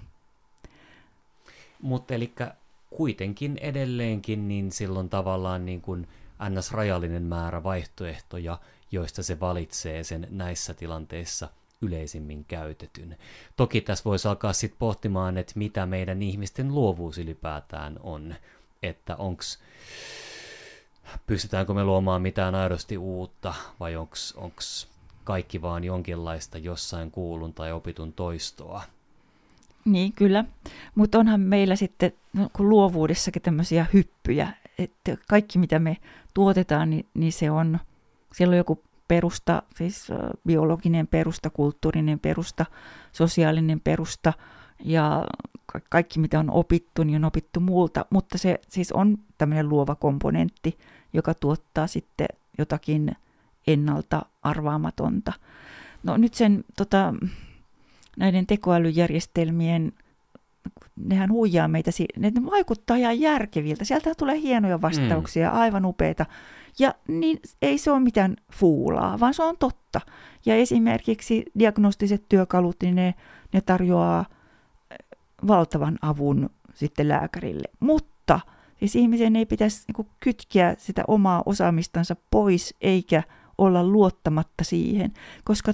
Mutta eli kuitenkin edelleenkin niin silloin tavallaan niin kuin ns. Rajallinen määrä vaihtoehtoja, joista se valitsee sen näissä tilanteissa yleisimmin käytetyn. Toki tässä voisi alkaa sitten pohtimaan, että mitä meidän ihmisten luovuus ylipäätään on. Että onks, pystytäänkö me luomaan mitään aidosti uutta vai onko kaikki vaan jonkinlaista jossain kuulun tai opitun toistoa? Niin, kyllä. Mutta onhan meillä sitten no, kun luovuudessakin tämmöisiä hyppyjä, että kaikki mitä me tuotetaan, niin, niin se on, siellä on joku perusta, siis biologinen perusta, kulttuurinen perusta, sosiaalinen perusta ja kaikki mitä on opittu, niin on opittu muulta, mutta se siis on tämmöinen luova komponentti, joka tuottaa sitten jotakin ennalta arvaamatonta. No nyt sen tota, näiden tekoälyjärjestelmien, nehän huijaa meitä, ne vaikuttaa ihan järkeviltä. Sieltä tulee hienoja vastauksia, mm. aivan upeita. Ja niin ei se ole mitään fuulaa, vaan se on totta. Ja esimerkiksi diagnostiset työkalut, niin ne, ne tarjoaa valtavan avun sitten lääkärille. Mutta siis ihmisen ei pitäisi niin kuin kytkeä sitä omaa osaamistansa pois, eikä olla luottamatta siihen, koska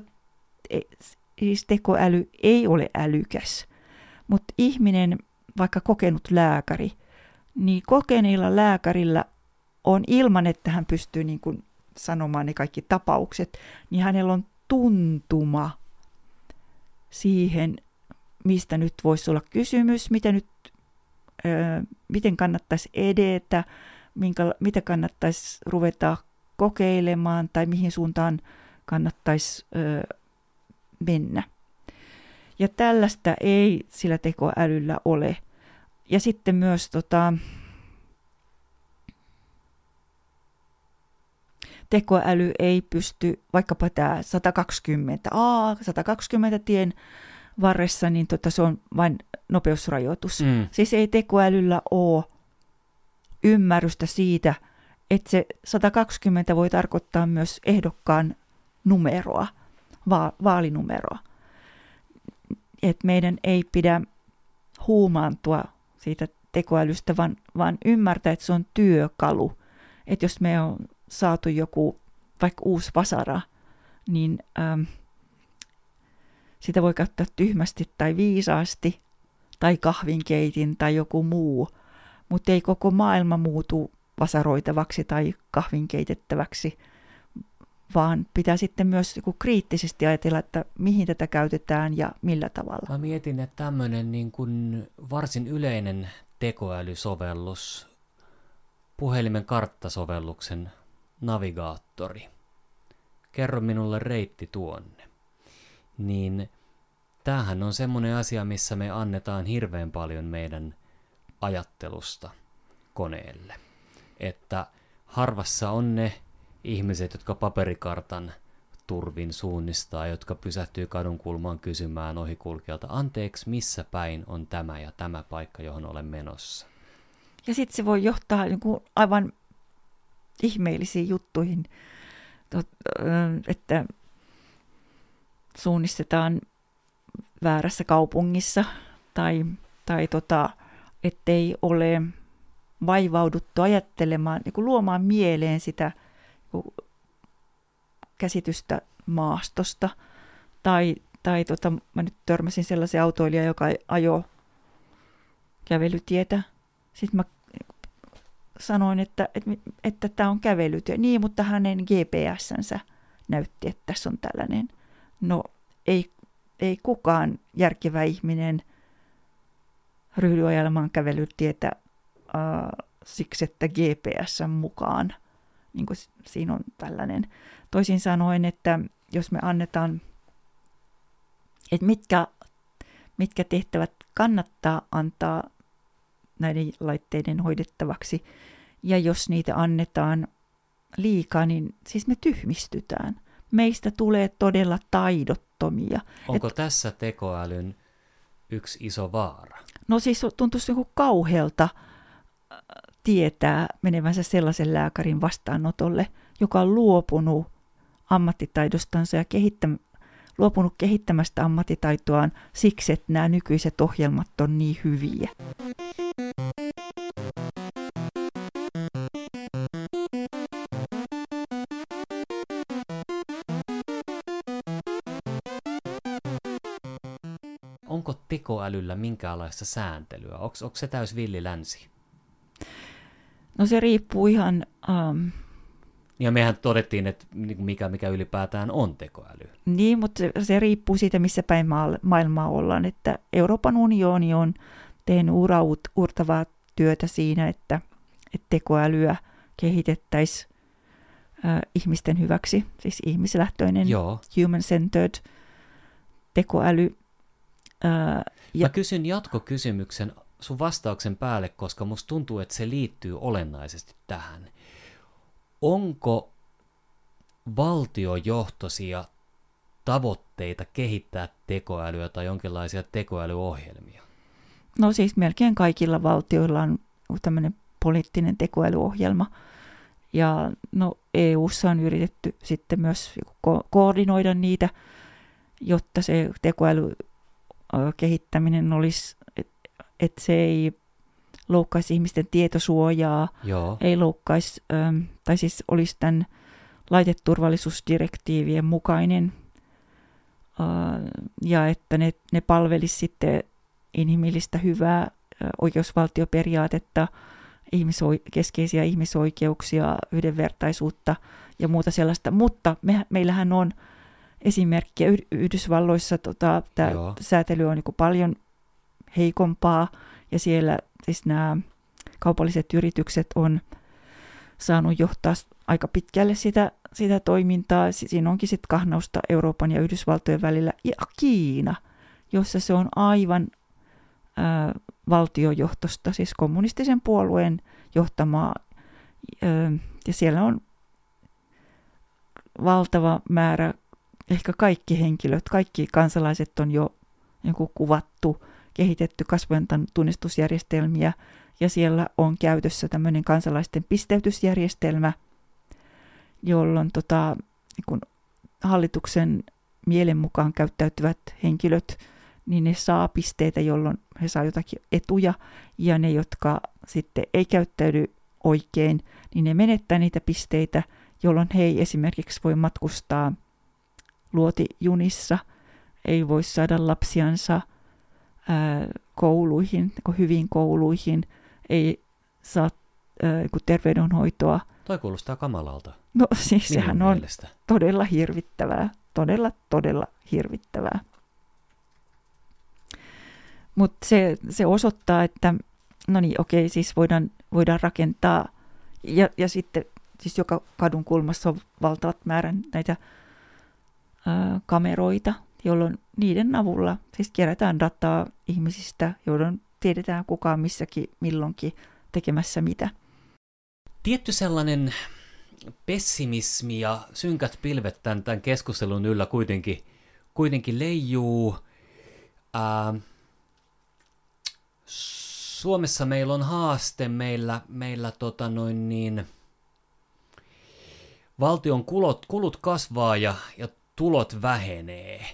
siis tekoäly ei ole älykäs. Mutta ihminen, vaikka kokenut lääkäri, niin kokeneilla lääkärillä on ilman, että hän pystyy niin kuin sanomaan ne kaikki tapaukset, niin hänellä on tuntuma siihen, mistä nyt voisi olla kysymys, mitä nyt, ö, miten kannattaisi edetä, minkä, mitä kannattaisi ruveta kokeilemaan tai mihin suuntaan kannattaisi ö, mennä. Ja tällaista ei sillä tekoälyllä ole. Ja sitten myös tota, tekoäly ei pysty, vaikkapa tämä sata kaksikymmentä, aa, sata kaksikymmentä tien varressa, niin tota, se on vain nopeusrajoitus. Mm. Siis ei tekoälyllä ole ymmärrystä siitä, että se sata kaksikymmentä voi tarkoittaa myös ehdokkaan numeroa, va- vaalinumeroa. Et meidän ei pidä huumaantua siitä tekoälystä, vaan, vaan ymmärtää, että se on työkalu. Että jos me on saatu joku vaikka uusi vasara, niin äm, sitä voi käyttää tyhmästi tai viisaasti, tai kahvinkeitin tai joku muu, mutta ei koko maailma muutu vasaroitavaksi tai kahvinkeitettäväksi, vaan pitää sitten myös kriittisesti ajatella, että mihin tätä käytetään ja millä tavalla. Mä mietin, että tämmöinen niin kuin varsin yleinen tekoälysovellus, puhelimen karttasovelluksen navigaattori, kerro minulle reitti tuonne, niin tämähän on semmoinen asia, missä me annetaan hirveän paljon meidän ajattelusta koneelle. Että harvassa on ne ihmiset, jotka paperikartan turvin suunnistaa, jotka pysähtyy kadun kulmaan kysymään ohikulkijalta, anteeksi, missä päin on tämä ja tämä paikka, johon olen menossa. Ja sitten se voi johtaa niin kuin aivan ihmeellisiin juttuihin, että suunnistetaan väärässä kaupungissa tai, tai tota, ettei ole vaivauduttu ajattelemaan, niin kuin luomaan mieleen sitä käsitystä maastosta. Tai, tai tota, mä nyt törmäsin sellaisen autoilijan, joka ajoi kävelytietä. Sitten mä sanoin, että että, että tämä on kävelytie. Niin, mutta hänen G P S-sänsä näytti, että tässä on tällainen. No, ei, ei kukaan järkevä ihminen ryhdy ajelemaan kävelytietä äh, siksi, että G P S:n mukaan niin kuin siinä on tällainen. Toisin sanoen, että jos me annetaan, että mitkä, mitkä tehtävät kannattaa antaa näiden laitteiden hoidettavaksi. Ja jos niitä annetaan liikaa, niin siis me tyhmistytään. Meistä tulee todella taidottomia. Onko Et, tässä tekoälyn yksi iso vaara? No siis tuntuisi joku kauhealta tietää menevänsä sellaisen lääkärin vastaanotolle, joka on luopunut ammattitaidostansa ja kehittäm- luopunut kehittämästä ammattitaitoaan siksi, että nämä nykyiset ohjelmat on niin hyviä. Onko tekoälyllä minkäänlaista sääntelyä? Onko, onko se täys villilänsi? No se riippuu ihan... Um, ja mehän todettiin, että mikä, mikä ylipäätään on tekoäly. Niin, mutta se, se riippuu siitä, missä päin maailmaa ollaan. Että Euroopan unioni on tehnyt uraurtavaa työtä siinä, että, että tekoälyä kehitettäisiin äh, ihmisten hyväksi. Siis ihmislähtöinen, Joo. human-centered tekoäly. Äh, ja... Mä kysyn jatkokysymyksen sun vastauksen päälle, koska musta tuntuu, että se liittyy olennaisesti tähän. Onko valtiojohtoisia tavoitteita kehittää tekoälyä tai jonkinlaisia tekoälyohjelmia? No siis melkein kaikilla valtioilla on tämmöinen poliittinen tekoälyohjelma. Ja no E U:ssa on yritetty sitten myös ko- koordinoida niitä, jotta se tekoälykehittäminen olisi, että et se ei loukkaisi ihmisten tietosuojaa, Joo. ei loukkaisi, ähm, tai siis olisi tämän laiteturvallisuusdirektiivien mukainen, äh, ja että ne, ne palvelisi sitten inhimillistä hyvää äh, oikeusvaltioperiaatetta, ihmiso- keskeisiä ihmisoikeuksia, yhdenvertaisuutta ja muuta sellaista. Mutta me, meillähän on esimerkkiä Yh- Yhdysvalloissa, tota, tämä säätely on niin paljon heikompaa, ja siellä siis nämä kaupalliset yritykset on saanut johtaa aika pitkälle sitä, sitä toimintaa. Siinä onkin sitten kahnausta Euroopan ja Yhdysvaltojen välillä. Ja Kiina, jossa se on aivan ää, valtiojohtosta, siis kommunistisen puolueen johtamaa. Ää, ja siellä on valtava määrä, ehkä kaikki henkilöt, kaikki kansalaiset on jo niin kuin kuvattu, kehitetty kasvojen tunnistusjärjestelmiä, ja siellä on käytössä tämmöinen kansalaisten pisteytysjärjestelmä, jolloin tota, kun hallituksen mielen mukaan käyttäytyvät henkilöt, niin ne saa pisteitä, jolloin he saa jotakin etuja, ja ne, jotka sitten ei käyttäydy oikein, niin ne menettää niitä pisteitä, jolloin he ei esimerkiksi voi matkustaa luotijunissa, ei voi saada lapsiansa kouluihin, hyviin kouluihin, ei saa ää, terveydenhoitoa. Toi kuulostaa kamalalta. No siis Minun sehän on mielestä. todella hirvittävää, todella, todella hirvittävää. Mutta se, se osoittaa, että no niin, okei, siis voidaan, voidaan rakentaa, ja, ja sitten siis joka kadun kulmassa on valtavat määrän näitä ää, kameroita, jolloin niiden avulla siis kerätään dataa ihmisistä, jolloin tiedetään kuka on missäkin milloinkin tekemässä mitä. Tietty sellainen pessimismi ja synkät pilvet tämän, tämän keskustelun yllä kuitenkin, kuitenkin leijuu. Ää, Suomessa meillä on haaste, meillä, meillä tota noin niin, valtion kulut, kulut kasvaa ja, ja tulot vähenee.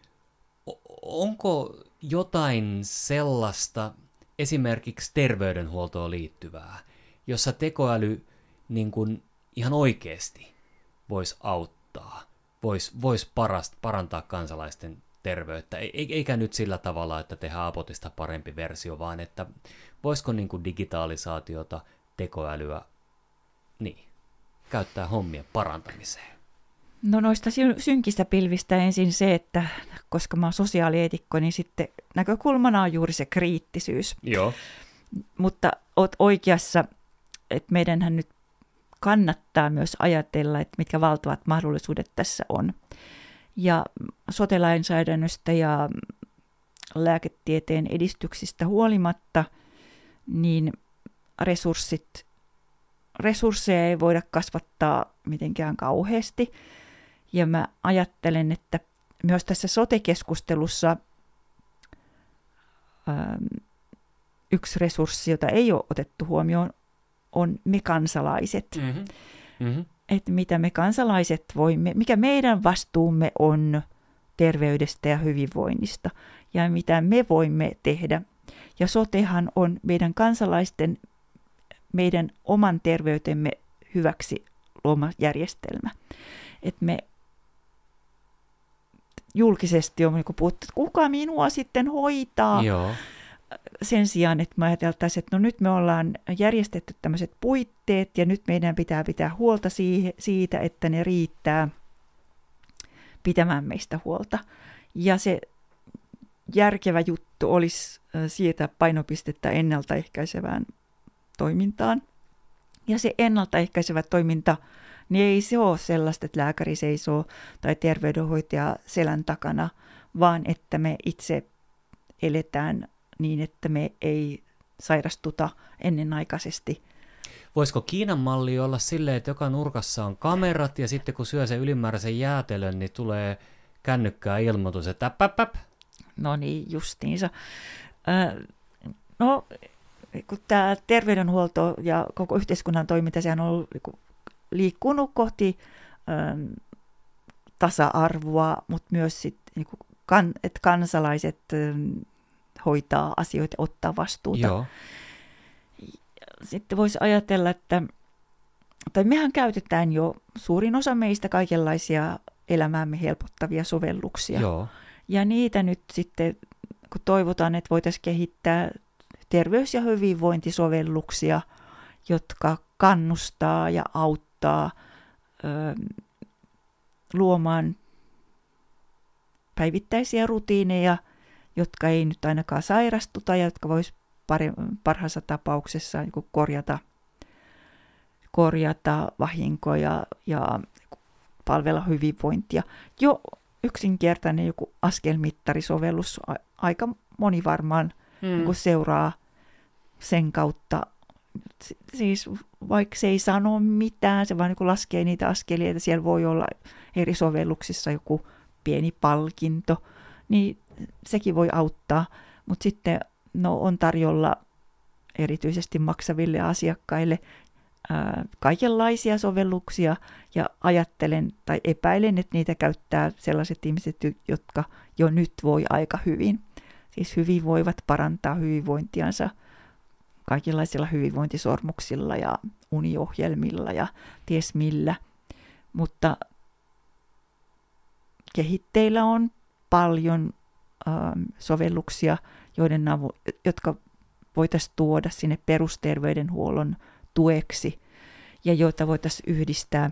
Onko jotain sellaista esimerkiksi terveydenhuoltoon liittyvää, jossa tekoäly niin kuin ihan oikeasti voisi auttaa, voisi vois parast, parantaa kansalaisten terveyttä, eikä nyt sillä tavalla, että tehdään Apotista parempi versio, vaan että voisiko niin kuin digitalisaatiota, tekoälyä niin, käyttää hommien parantamiseen? No noista synkistä pilvistä ensin se, että koska mä oon sosiaalieetikko, niin sitten näkökulmana on juuri se kriittisyys. Joo. Mutta oot oikeassa, että meidänhän nyt kannattaa myös ajatella, että mitkä valtavat mahdollisuudet tässä on. Ja sote-lainsäädännöstä ja lääketieteen edistyksistä huolimatta, niin resurssit, resursseja ei voida kasvattaa mitenkään kauheasti. Ja mä ajattelen, että myös tässä sote-keskustelussa ähm, yksi resurssi, jota ei ole otettu huomioon, on me kansalaiset. Mm-hmm. Mm-hmm. Että mitä me kansalaiset voimme, mikä meidän vastuumme on terveydestä ja hyvinvoinnista ja mitä me voimme tehdä. Ja sotehan on meidän kansalaisten, meidän oman terveytemme hyväksi luoma järjestelmä. Että me julkisesti on puhuttu, että kuka minua sitten hoitaa. Joo. Sen sijaan, että me ajateltaisiin, että no nyt me ollaan järjestetty tämmöiset puitteet ja nyt meidän pitää pitää huolta siitä, että ne riittää pitämään meistä huolta. Ja se järkevä juttu olisi siirtää painopistettä ennaltaehkäisevään toimintaan. Ja se ennaltaehkäisevä toiminta, niin ei se ole sellaista, että lääkäri seisoo tai terveydenhoitaja selän takana, vaan että me itse eletään niin, että me ei sairastuta ennenaikaisesti. Voisiko Kiinan malli olla silleen, että joka nurkassa on kamerat ja sitten kun syö sen ylimääräisen jäätelön, niin tulee kännykkää ilmoitus, että äp, äp, äp. No niin, justiinsa. Äh, no, kun tämä terveydenhuolto ja koko yhteiskunnan toiminta, sehän on ollut, liikkunut kohti äh, tasa-arvoa, mutta myös sit, niin kuin, kan, että kansalaiset äh, hoitaa asioita, ottaa vastuuta. Joo. Sitten voisi ajatella, että tai mehän käytetään jo suurin osa meistä kaikenlaisia elämäämme helpottavia sovelluksia. Joo. Ja niitä nyt sitten, kun toivotaan, että voitaisiin kehittää terveys- ja hyvinvointisovelluksia, jotka kannustaa ja auttaa ö, luomaan päivittäisiä rutiineja, jotka ei nyt ainakaan sairastuta ja jotka vois parhaassa tapauksessa niin kuin korjata, korjata vahinkoja ja palvella hyvinvointia. Jo yksinkertainen joku askelmittarisovellus, aika moni varmaan hmm. niin kuin seuraa sen kautta. Siis vaikka se ei sano mitään, se vaan niin kuin laskee niitä askelia, että siellä voi olla eri sovelluksissa joku pieni palkinto, niin sekin voi auttaa, mutta sitten no, on tarjolla erityisesti maksaville asiakkaille ää, kaikenlaisia sovelluksia ja ajattelen tai epäilen, että niitä käyttää sellaiset ihmiset, jotka jo nyt voi aika hyvin. Siis hyvin voivat parantaa hyvinvointiansa kaikenlaisilla hyvinvointisormuksilla ja uniohjelmilla ja ties millä, mutta kehitteillä on paljon sovelluksia, joiden avu, jotka voitaisiin tuoda sinne perusterveydenhuollon tueksi ja joita voitaisiin yhdistää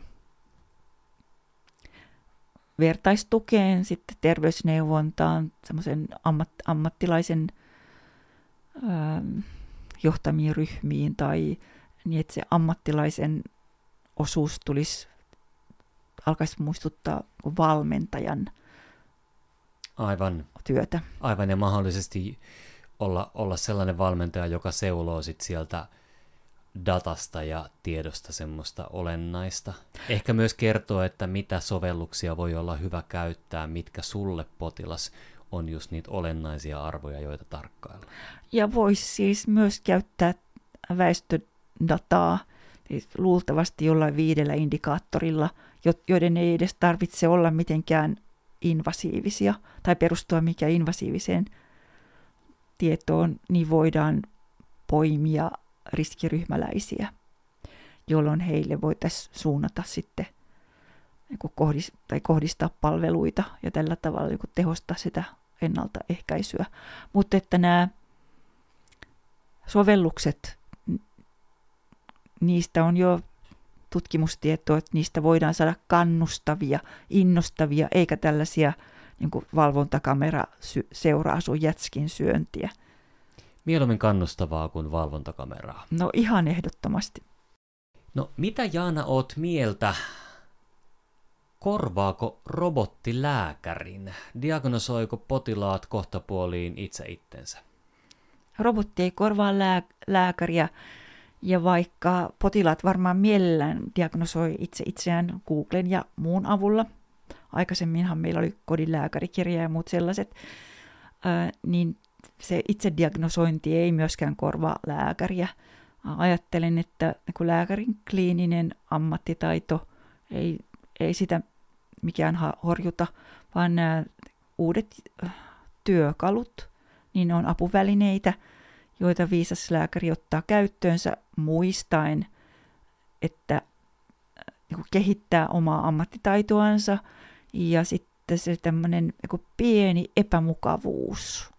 vertaistukeen, sitten terveysneuvontaan, semmoisen ammat, ammattilaisen ähm, johtamiin ryhmiin tai niin, että se ammattilaisen osuus tulisi, alkaisi muistuttaa valmentajan Aivan. työtä. Aivan, ja mahdollisesti olla, olla sellainen valmentaja, joka seuloo sit sieltä datasta ja tiedosta semmoista olennaista. Ehkä myös kertoo, että mitä sovelluksia voi olla hyvä käyttää, mitkä sulle potilas on just niitä olennaisia arvoja, joita tarkkaillaan. Ja voisi siis myös käyttää väestödataa, siis luultavasti jollain viidellä indikaattorilla, joiden ei edes tarvitse olla mitenkään invasiivisia tai perustua mikä invasiiviseen tietoon, niin voidaan poimia riskiryhmäläisiä, jolloin heille voitaisiin suunnata sitten kohdistaa, tai kohdistaa palveluita ja tällä tavalla tehostaa sitä ennaltaehkäisyä. Mutta että nämä sovellukset, niistä on jo tutkimustietoa, että niistä voidaan saada kannustavia, innostavia, eikä tällaisia niin kuin valvontakamera sy- seuraa sun jätskin syöntiä. Mieluummin kannustavaa kuin valvontakameraa. No ihan ehdottomasti. No mitä Jaana oot mieltä? Korvaako robotti lääkärin? Diagnosoiko potilaat kohtapuoliin itse itsensä? robotti ei korvaa lää, lääkäriä, ja vaikka potilaat varmaan mielellään diagnosoi itse itseään Googlen ja muun avulla, aikaisemminhan meillä oli kodinlääkärikirja ja muut sellaiset, ää, niin se itse diagnosointi ei myöskään korvaa lääkäriä. Ajattelen, että kun lääkärin kliininen ammattitaito ei, ei sitä mikään horjuta, vaan nämä uudet työkalut, niin ne on apuvälineitä, joita viisas lääkäri ottaa käyttöönsä muistaen, että kehittää omaa ammattitaitoansa ja sitten se tämmöinen pieni epämukavuus,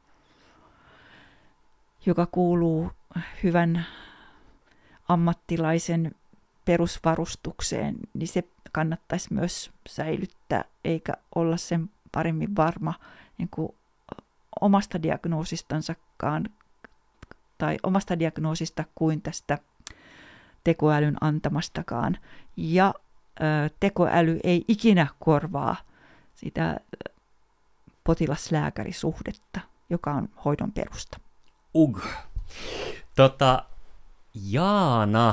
joka kuuluu hyvän ammattilaisen perusvarustukseen, niin se kannattaisi myös säilyttää, eikä olla sen paremmin varma niin kuin omasta diagnoosistansakaan tai omasta diagnoosista kuin tästä tekoälyn antamastakaan. Ja ö, tekoäly ei ikinä korvaa sitä potilas-lääkärisuhdetta, joka on hoidon perusta. Ugh. Tota, Jaana,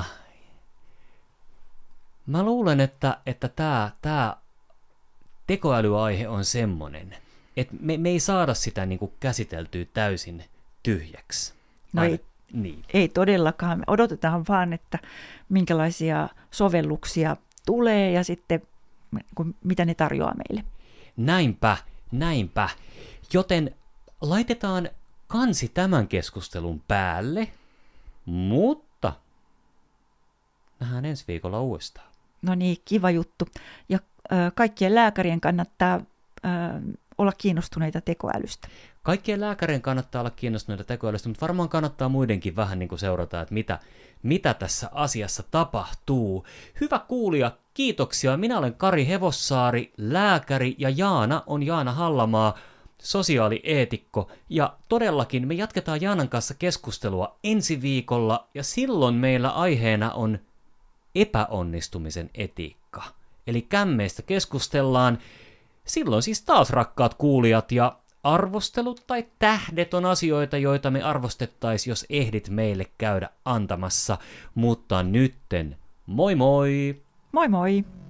mä luulen, että että tämä tää tekoälyaihe on semmoinen, että me, me ei saada sitä niinku käsiteltyä täysin tyhjäksi. No ei, niin. ei todellakaan. Me odotetaan vaan, että minkälaisia sovelluksia tulee ja sitten mitä ne tarjoaa meille. Näinpä, näinpä. Joten laitetaan kansi tämän keskustelun päälle, mutta nähdään ensi viikolla uudestaan. No niin, kiva juttu. Ja äh, kaikkien lääkärien kannattaa äh, olla kiinnostuneita tekoälystä. Kaikkien lääkärien kannattaa olla kiinnostuneita tekoälystä, mutta varmaan kannattaa muidenkin vähän niin kuin seurata, että mitä, mitä tässä asiassa tapahtuu. Hyvä kuulija, kiitoksia. Minä olen Kari Hevossaari, lääkäri, ja Jaana on Jaana Hallamaa, sosiaalieetikko. Ja todellakin me jatketaan Jaanan kanssa keskustelua ensi viikolla, ja silloin meillä aiheena on epäonnistumisen etiikka. Eli kämmeistä keskustellaan. Silloin siis taas, rakkaat kuulijat, ja arvostelut tai tähdet on asioita, joita me arvostettaisiin, jos ehdit meille käydä antamassa. Mutta nytten, moi moi! Moi moi!